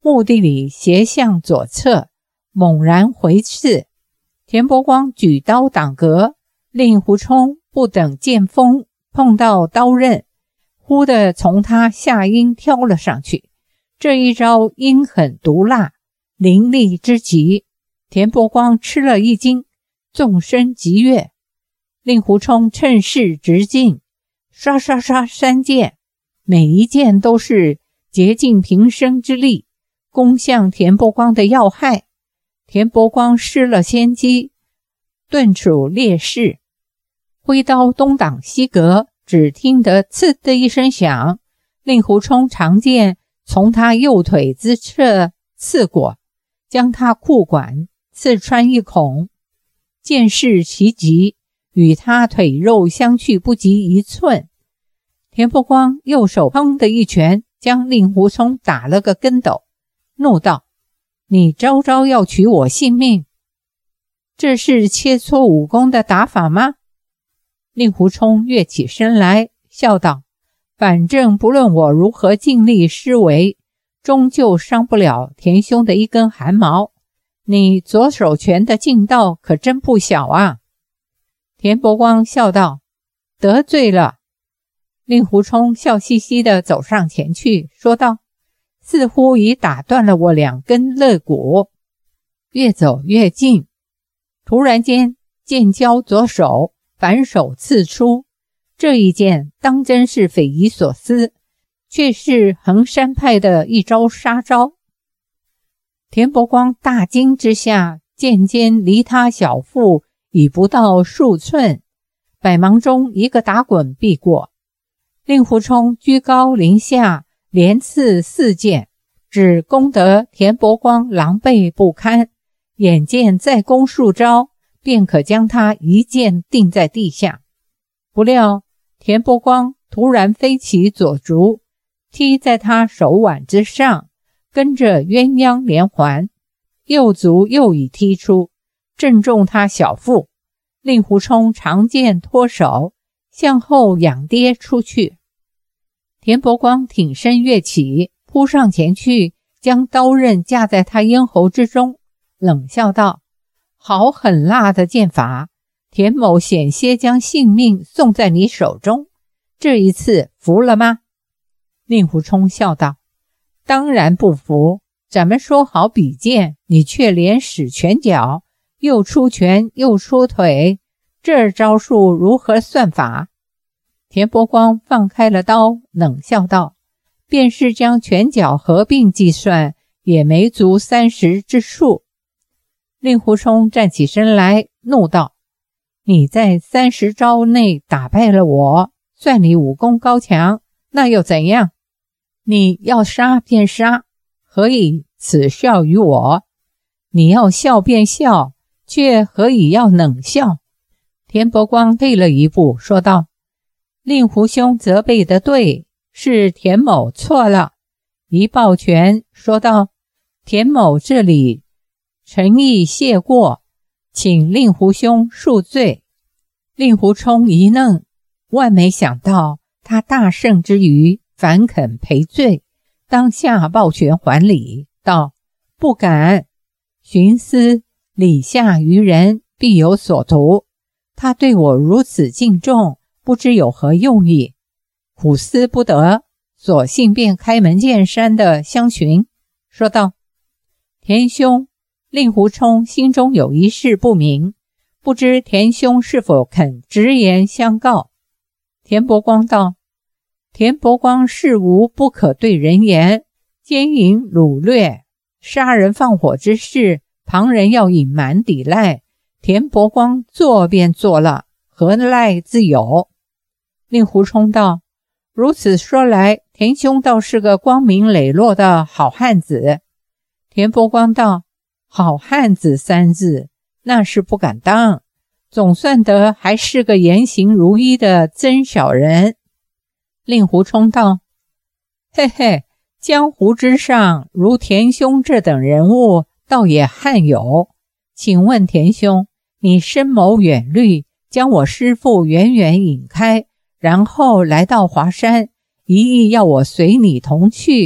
墓地里斜向左侧，猛然回刺。田伯光举刀挡格，令狐冲不等剑锋碰到刀刃，忽地从他下阴挑了上去。这一招阴狠毒辣，凌厉之极，田伯光吃了一惊，纵身急跃。令狐冲趁势直进，刷刷刷三剑，每一剑都是竭尽平生之力，攻向田伯光的要害。田伯光失了先机，顿处劣势，挥刀东挡西隔，只听得刺的一声响，令狐冲长剑从他右腿之侧刺过，将他裤管刺穿一孔，剑势奇急，与他腿肉相去不及一寸。田伯光右手砰的一拳将令狐冲打了个跟斗，怒道：你招招要取我性命，这是切磋武功的打法吗？令狐冲跃起身来，笑道：反正不论我如何尽力施为，终究伤不了田兄的一根汗毛，你左手拳的劲道可真不小啊。田伯光笑道：得罪了。令狐冲笑嘻嘻地走上前去，说道：似乎已打断了我两根肋骨。越走越近，突然间剑交左手，反手刺出。这一剑当真是匪夷所思，却是衡山派的一招杀招。田伯光大惊之下，剑尖离他小腹已不到数寸，百忙中一个打滚避过。令狐冲居高临下，连刺四剑，只攻得田伯光狼狈不堪，眼见再攻数招，便可将他一剑钉在地下。不料田伯光突然飞起左足，踢在他手腕之上，跟着鸳鸯连环，右足又已踢出，正中他小腹。令狐冲长剑脱手，向后仰跌出去。田伯光挺身跃起，扑上前去，将刀刃架在他咽喉之中，冷笑道：好狠辣的剑法，田某险些将性命送在你手中，这一次服了吗？令狐冲笑道：当然不服，咱们说好比剑，你却连使拳脚，又出拳又出腿，这招数如何算法？田伯光放开了刀，冷笑道：便是将拳脚合并计算，也没足三十之数。令狐冲站起身来，怒道：你在三十招内打败了我，算你武功高强，那又怎样？你要杀便杀，何以此笑于我？你要笑便笑，却何以要冷笑？田伯光退了一步，说道：令狐兄责备的对，是田某错了。一抱拳，说道：田某这里诚意谢过，请令狐兄恕罪。令狐冲一愣，万没想到他大胜之余反肯赔罪，当下抱拳还礼，道：不敢，寻思礼下于人，必有所图，他对我如此敬重，不知有何用意，苦思不得，索性便开门见山地相询，说道：田兄，令狐冲心中有一事不明，不知田兄是否肯直言相告？田伯光道：田伯光事无不可对人言，奸淫掳掠、杀人放火之事，旁人要隐瞒抵赖，田伯光做便做了，何赖自有？令狐冲道：如此说来，田兄倒是个光明磊落的好汉子。田伯光道：好汉子三字，那是不敢当，总算得还是个言行如一的真小人。令狐冲道：嘿嘿，江湖之上，如田兄这等人物，倒也罕有。请问田兄，你深谋远虑，将我师父远远引开，然后来到华山，一意要我随你同去，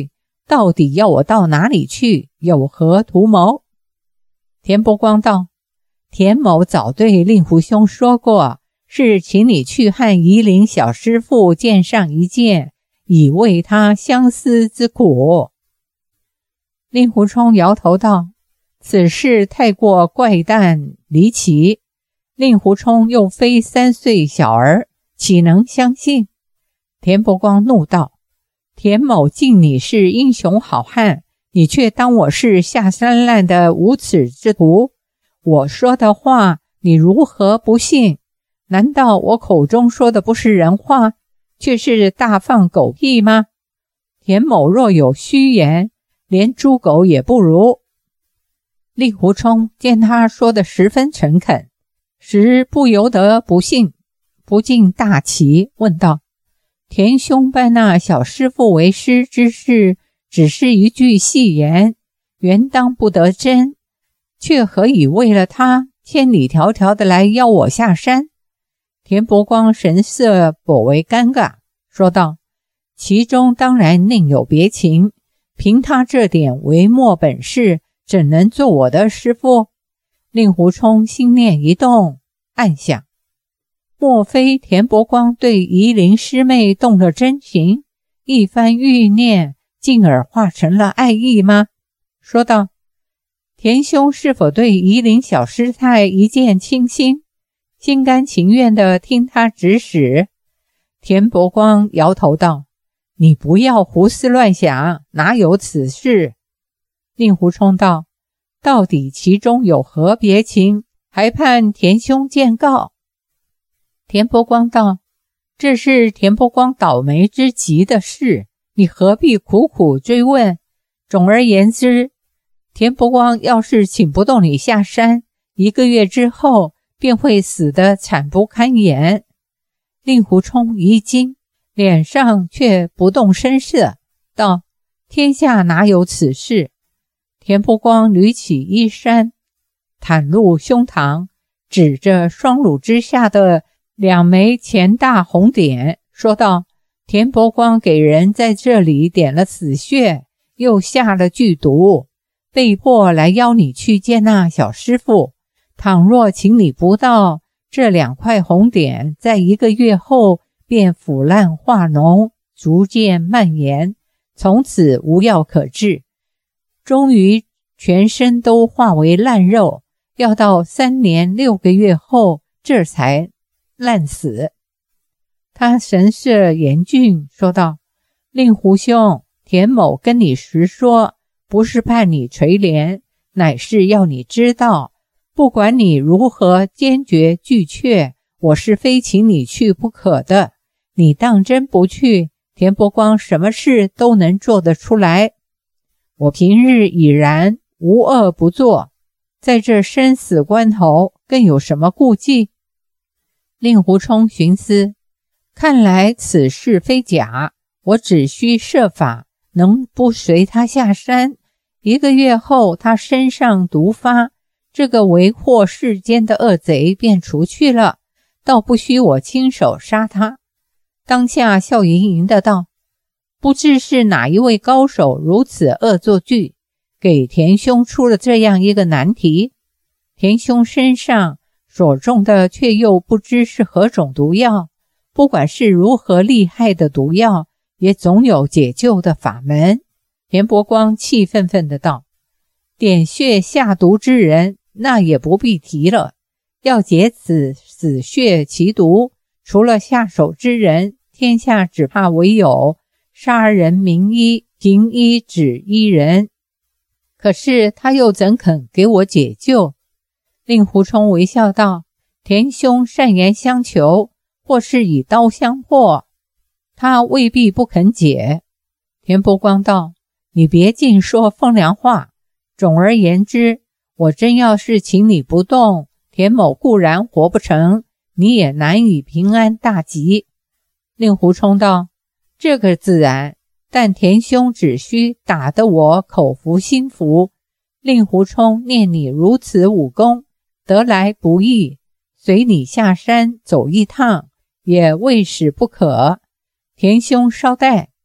到底要我到哪里去，有何图谋？田伯光道：田某早对令狐兄说过，是请你去和夷陵小师傅见上一见，以慰他相思之苦。令狐冲摇头道：此事太过怪诞离奇，令狐冲又非三岁小儿，岂能相信？田伯光怒道：田某敬你是英雄好汉，你却当我是下三滥的无耻之徒，我说的话你如何不信？难道我口中说的不是人话，却是大放狗屁吗？田某若有虚言，连猪狗也不如。令狐冲见他说的十分诚恳，实不由得不信，不禁大奇，问道：田兄拜那小师傅为师之事，只是一句戏言，原当不得真，却何以为了他千里迢迢的来邀我下山？田伯光神色颇为尴尬，说道：其中当然另有别情，凭他这点微末本事，怎能做我的师傅？令狐冲心念一动，暗想：莫非田伯光对夷陵师妹动了真情，一番欲念进而化成了爱意吗？说道：田兄是否对夷陵小师太一见倾心，心甘情愿地听他指使？田伯光摇头道：你不要胡思乱想，哪有此事？令狐冲道：到底其中有何别情，还盼田兄见告。田伯光道：这是田伯光倒霉之极的事，你何必苦苦追问？总而言之，田伯光要是请不动你下山，一个月之后便会死得惨不堪言。令狐冲一惊，脸上却不动声色，道：天下哪有此事？田伯光捋起衣衫，袒露胸膛，指着双乳之下的两枚钱大红点，说道：田伯光给人在这里点了死穴，又下了剧毒，被迫来邀你去见那小师傅。倘若请你不到，这两块红点在一个月后便腐烂化脓，逐渐蔓延，从此无药可治，终于全身都化为烂肉，要到三年六个月后这才烂死。他神色严峻，说道：令狐兄，田某跟你实说，不是盼你垂怜，乃是要你知道，不管你如何坚决拒却，我是非请你去不可的。你当真不去，田伯光什么事都能做得出来。我平日已然无恶不作，在这生死关头更有什么顾忌？令狐冲寻思，看来此事非假，我只需设法能不随他下山，一个月后他身上毒发，这个为祸世间的恶贼便除去了，倒不需我亲手杀他。当下笑盈盈的道：不知是哪一位高手如此恶作剧，给田兄出了这样一个难题。田兄身上所中的却又不知是何种毒药，不管是如何厉害的毒药，也总有解救的法门。田伯光气愤愤的道：点穴下毒之人，那也不必提了，要解此死穴其毒，除了下手之人，天下只怕唯有杀人名医，平医止医人。可是他又怎肯给我解救？令狐冲微笑道：田兄善言相求，或是以刀相迫，他未必不肯解。田伯光道：你别尽说风凉话，总而言之，我真要是请你不动，田某固然活不成，你也难以平安大吉。令狐冲道：这个自然，但田兄只需打得我口服心服。令狐冲念你如此武功，得来不易，随你下山走一趟，也未使不可。田兄稍待，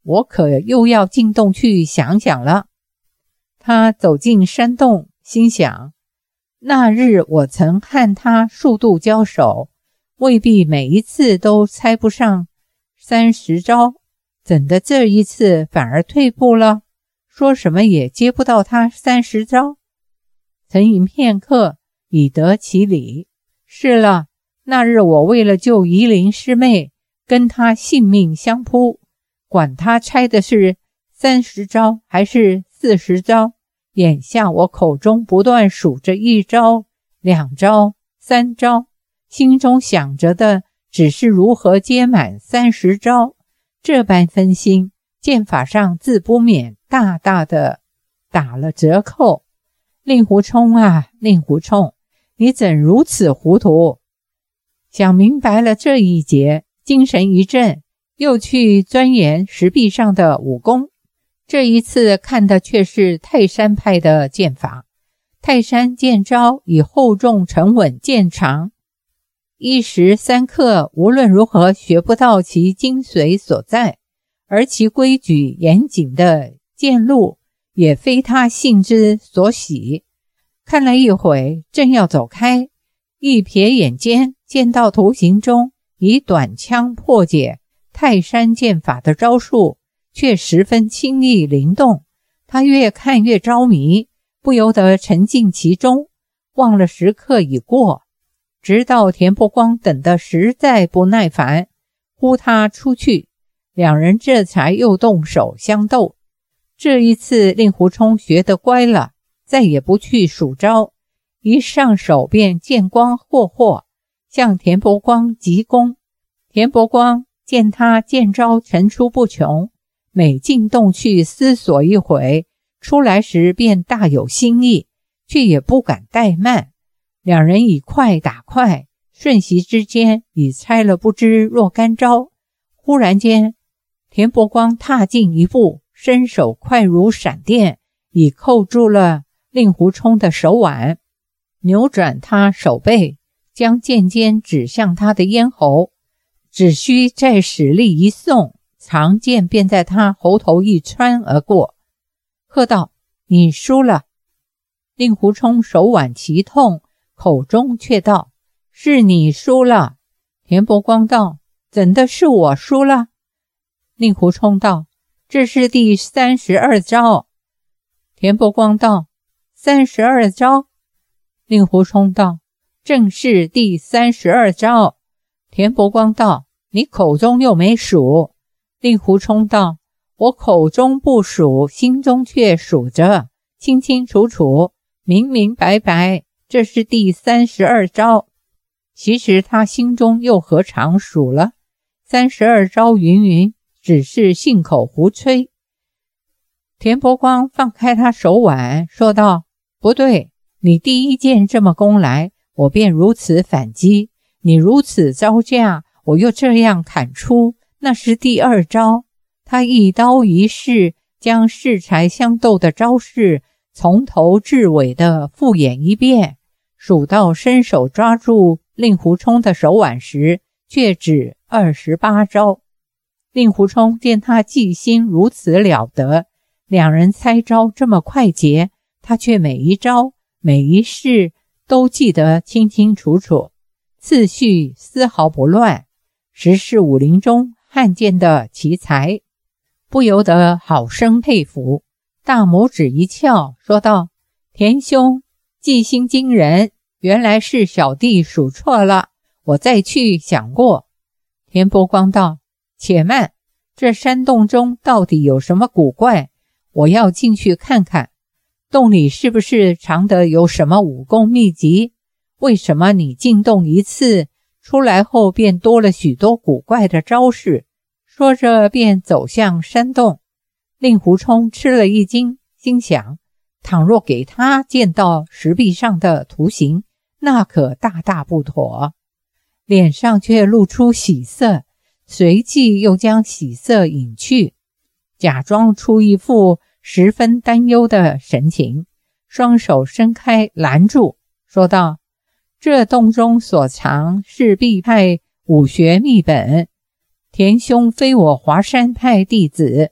我可又要进洞去想想了。他走进山洞，心想，那日我曾和他数度交手，未必每一次都猜不上三十招，怎的这一次反而退步了，说什么也接不到他三十招。沉吟片刻，已得其理。是了，那日我为了救夷陵师妹，跟他性命相扑，管他猜的是三十招还是四十招，眼下我口中不断数着一招、两招、三招，心中想着的只是如何接满三十招。这般分心，剑法上自不免大大的打了折扣。令狐冲啊，令狐冲，你怎如此糊涂？想明白了这一节，精神一振，又去钻研石壁上的武功。这一次看的却是泰山派的剑法。泰山剑招以厚重沉稳见长，一时三刻无论如何学不到其精髓所在，而其规矩严谨的剑路也非他性之所喜。看了一会，正要走开，一瞥眼间见到图形中以短枪破解泰山剑法的招数，却十分轻易灵动。他越看越着迷，不由得沉浸其中，忘了时刻已过。直到田伯光等得实在不耐烦，呼他出去，两人这才又动手相斗。这一次令狐冲学得乖了，再也不去数招，一上手便剑光霍霍，向田伯光急攻。田伯光见他剑招层出不穷，每进洞去思索一回，出来时便大有新意，却也不敢怠慢。两人以快打快，瞬息之间已猜了不知若干招。忽然间，田伯光踏进一步，伸手快如闪电，已扣住了令狐冲的手腕，扭转他手背，将剑尖指向他的咽喉，只需再使力一送，长剑便在他喉头一穿而过。喝道：你输了。令狐冲手腕奇痛，口中却道：是你输了。田伯光道：怎的是我输了？令狐冲道：这是第三十二招。田伯光道：三十二招？令狐冲道：正是第三十二招。田伯光道：你口中又没数。令狐冲道：我口中不数，心中却数着，清清楚楚，明明白白，这是第三十二招。其实他心中又何尝数了？三十二招云云，只是信口胡吹。田伯光放开他手腕，说道：不对，你第一剑这么攻来，我便如此反击，你如此招架，我又这样砍出，那是第二招。他一刀一式，将恃才相斗的招式从头至尾的复演一遍，数到伸手抓住令狐冲的手腕时，却只二十八招。令狐冲见他记心如此了得，两人猜招这么快捷，他却每一招每一式都记得清清楚楚，次序丝毫不乱，实是武林中罕见的奇才，不由得好生佩服，大拇指一翘，说道：田兄记心惊人，原来是小弟数错了，我再去想过。田伯光道：且慢，这山洞中到底有什么古怪，我要进去看看。洞里是不是藏得有什么武功秘籍？为什么你进洞一次，出来后便多了许多古怪的招式？说着便走向山洞。令狐冲吃了一惊，心想：倘若给他见到石壁上的图形，那可大大不妥。脸上却露出喜色，随即又将喜色隐去，假装出一副十分担忧的神情，双手伸开拦住，说道：这洞中所藏是壁派武学秘本，田兄非我华山派弟子，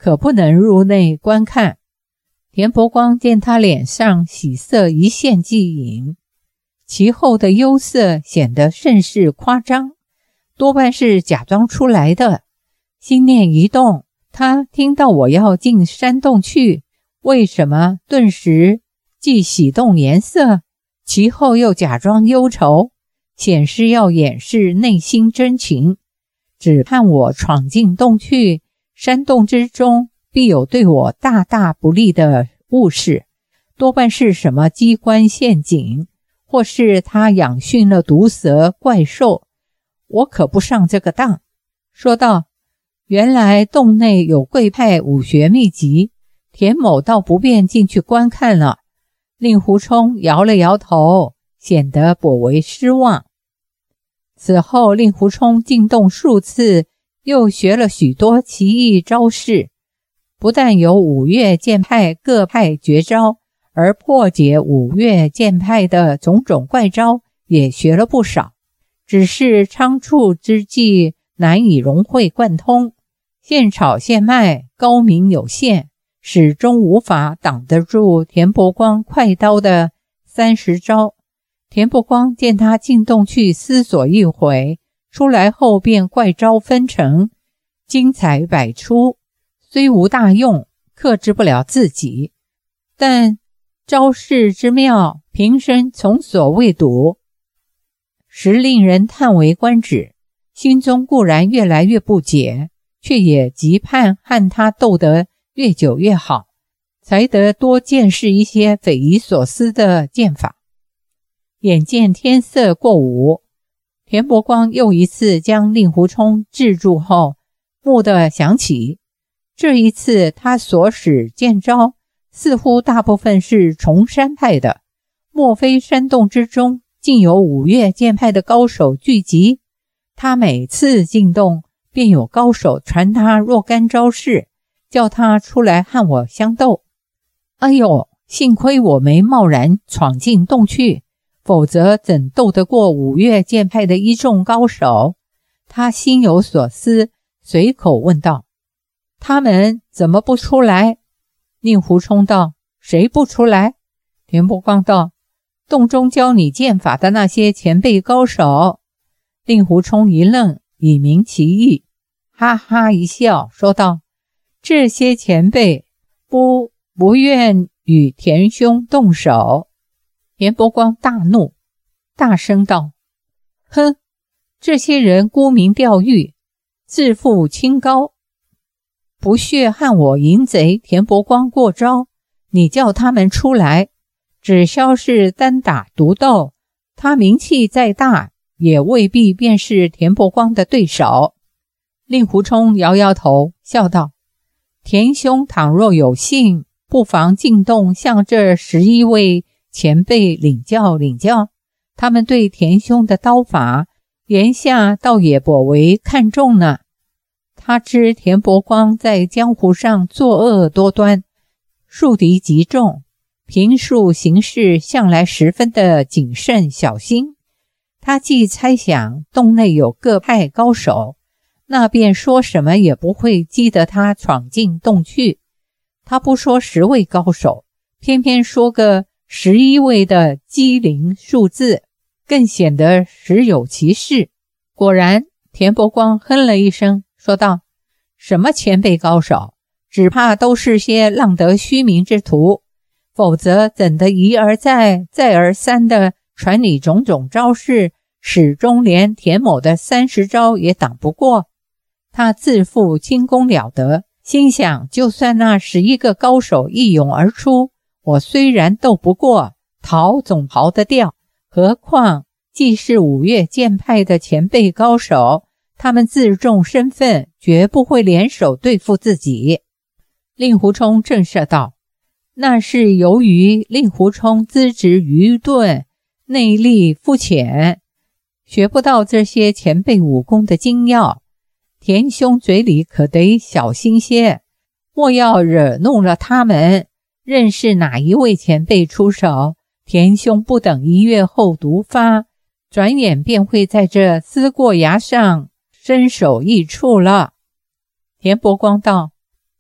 可不能入内观看。田伯光见他脸上喜色一现即隐，其后的忧色显得甚是夸张，多半是假装出来的。心念一动，他听到我要进山洞去，为什么顿时既喜动颜色，其后又假装忧愁，显示要掩饰内心真情，只盼我闯进洞去，山洞之中必有对我大大不利的物事，多半是什么机关陷阱，或是他养训了毒蛇怪兽，我可不上这个当。说道，原来洞内有贵派武学秘籍，田某倒不便进去观看了。令狐冲摇了摇头，显得颇为失望。此后令狐冲进洞数次，又学了许多奇异招式，不但有五岳剑派各派绝招，而破解五岳剑派的种种怪招也学了不少，只是仓促之际难以融会贯通，现炒现卖，高明有限，始终无法挡得住田伯光快刀的三十招。田伯光见他进洞去思索一回，出来后便怪招纷呈，精彩百出，虽无大用，克制不了自己，但招式之妙，平生从所未睹，实令人叹为观止。心中固然越来越不解，却也极盼和他斗得越久越好，才得多见识一些匪夷所思的剑法。眼见天色过午，田伯光又一次将令狐冲制住后，蓦地想起，这一次他所使剑招似乎大部分是崇山派的，莫非山洞之中竟有五岳剑派的高手聚集？他每次进洞便有高手传他若干招式，叫他出来和我相斗。哎呦，幸亏我没贸然闯进洞去，否则怎斗得过五岳剑派的一众高手？他心有所思，随口问道，他们怎么不出来？令狐冲道，谁不出来？田伯光道，洞中教你剑法的那些前辈高手。令狐冲一愣，以明其意，哈哈一笑，说道，这些前辈不不愿与田兄动手。田伯光大怒，大声道，哼，这些人沽名钓誉，自负清高，不屑和我淫贼田伯光过招，你叫他们出来，只消是单打独斗，他名气再大，也未必便是田伯光的对手。令狐冲摇摇头，笑道，田兄倘若有幸，不妨进洞向这十一位前辈领教领教，他们对田兄的刀法，言下倒也颇为看重呢。他知田伯光在江湖上作恶多端，树敌极重，平素行事向来十分的谨慎小心。他既猜想洞内有各派高手，那便说什么也不会激得他闯进洞去。他不说十位高手，偏偏说个十一位的机灵数字，更显得实有其事。果然，田伯光哼了一声，说道，什么前辈高手，只怕都是些浪得虚名之徒，否则怎的一而再再而三的传你种种招式，始终连田某的三十招也挡不过。他自负轻功了得，心想就算那十一个高手一涌而出，我虽然斗不过，逃总逃得掉，何况既是五岳剑派的前辈高手，他们自重身份，绝不会联手对付自己。令狐冲震慑道，那是由于令狐冲资质愚钝，内力肤浅，学不到这些前辈武功的精要，田兄嘴里可得小心些，莫要惹怒了他们。认识哪一位前辈出手，田兄不等一月后毒发，转眼便会在这撕过崖上身首异处了。田伯光道，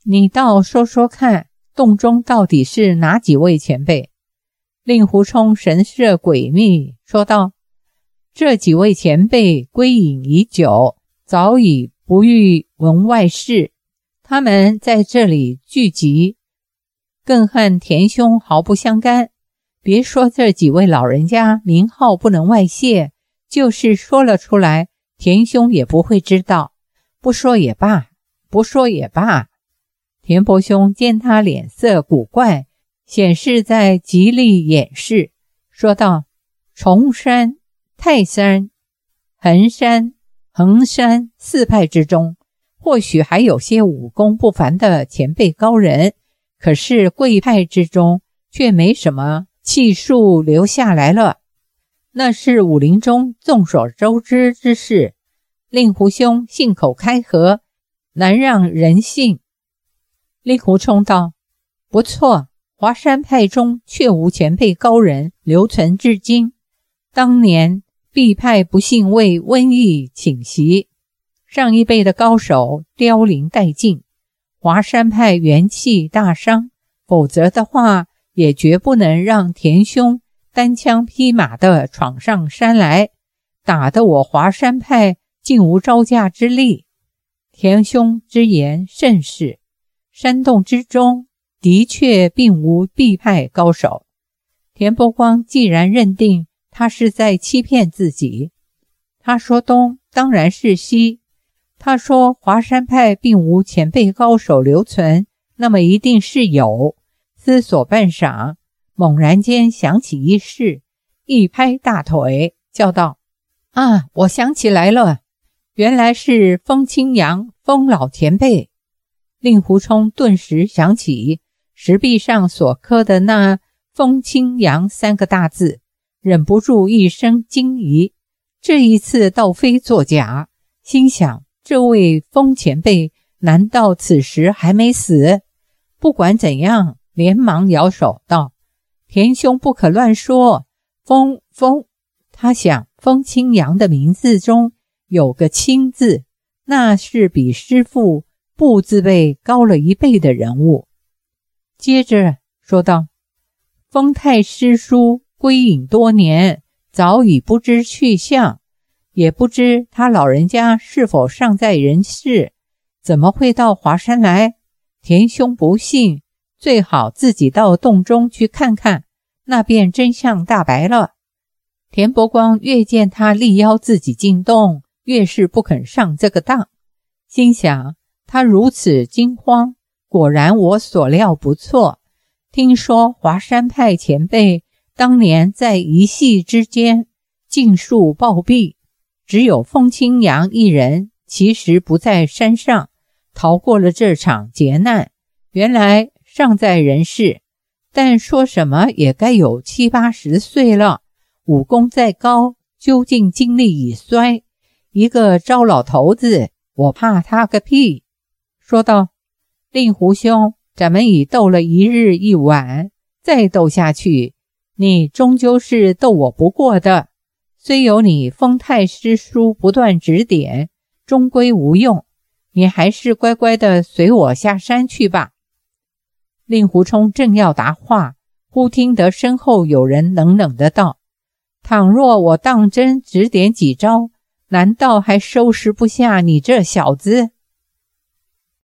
你倒说说看，洞中到底是哪几位前辈？”令狐冲神色诡秘说道：“这几位前辈归隐已久，早已不欲闻外事，他们在这里聚集，更和田兄毫不相干。别说这几位老人家名号不能外泄，就是说了出来，田兄也不会知道。不说也罢，不说也罢。”田伯兄见他脸色古怪，显示在极力掩饰，说道：“崇山、泰山、衡山、衡山四派之中，或许还有些武功不凡的前辈高人，可是贵派之中却没什么气数留下来了。那是武林中众所周知之事，令狐兄信口开河，难让人信。”令狐冲道：“不错，华山派中却无前辈高人留存至今。当年毕派不幸为瘟疫侵袭，上一辈的高手凋零殆尽，华山派元气大伤，否则的话也绝不能让田兄单枪匹马地闯上山来，打得我华山派竟无招架之力。田兄之言甚是，山洞之中的确并无毕派高手。”田伯光既然认定他是在欺骗自己，他说东当然是西，他说华山派并无前辈高手留存，那么一定是有。思索半晌，猛然间想起一事，一拍大腿叫道：“啊，我想起来了，原来是风清扬风老前辈。”令狐冲顿时想起石壁上所刻的那风清扬三个大字，忍不住一声惊疑，这一次倒非作假，心想这位风前辈难道此时还没死？不管怎样，连忙摇手道：“田兄不可乱说，风风。”他想风清扬的名字中有个清字，那是比师父不字辈高了一倍的人物。接着说道：“风太师叔归隐多年，早已不知去向，也不知他老人家是否尚在人世，怎么会到华山来？田兄不信，最好自己到洞中去看看，那便真相大白了。”田伯光越见他力邀自己进洞，越是不肯上这个当，心想他如此惊慌，果然我所料不错。听说华山派前辈当年在一夕之间尽数暴毙，只有风清扬一人其实不在山上，逃过了这场劫难，原来尚在人世，但说什么也该有七八十岁了，武功再高，究竟精力已衰，一个糟老头子，我怕他个屁。说道：“令狐兄，咱们已斗了一日一晚，再斗下去，你终究是斗我不过的。虽有你风太师叔不断指点，终归无用，你还是乖乖的随我下山去吧。”令狐冲正要答话，忽听得身后有人冷冷的道：“倘若我当真指点几招，难道还收拾不下你这小子？”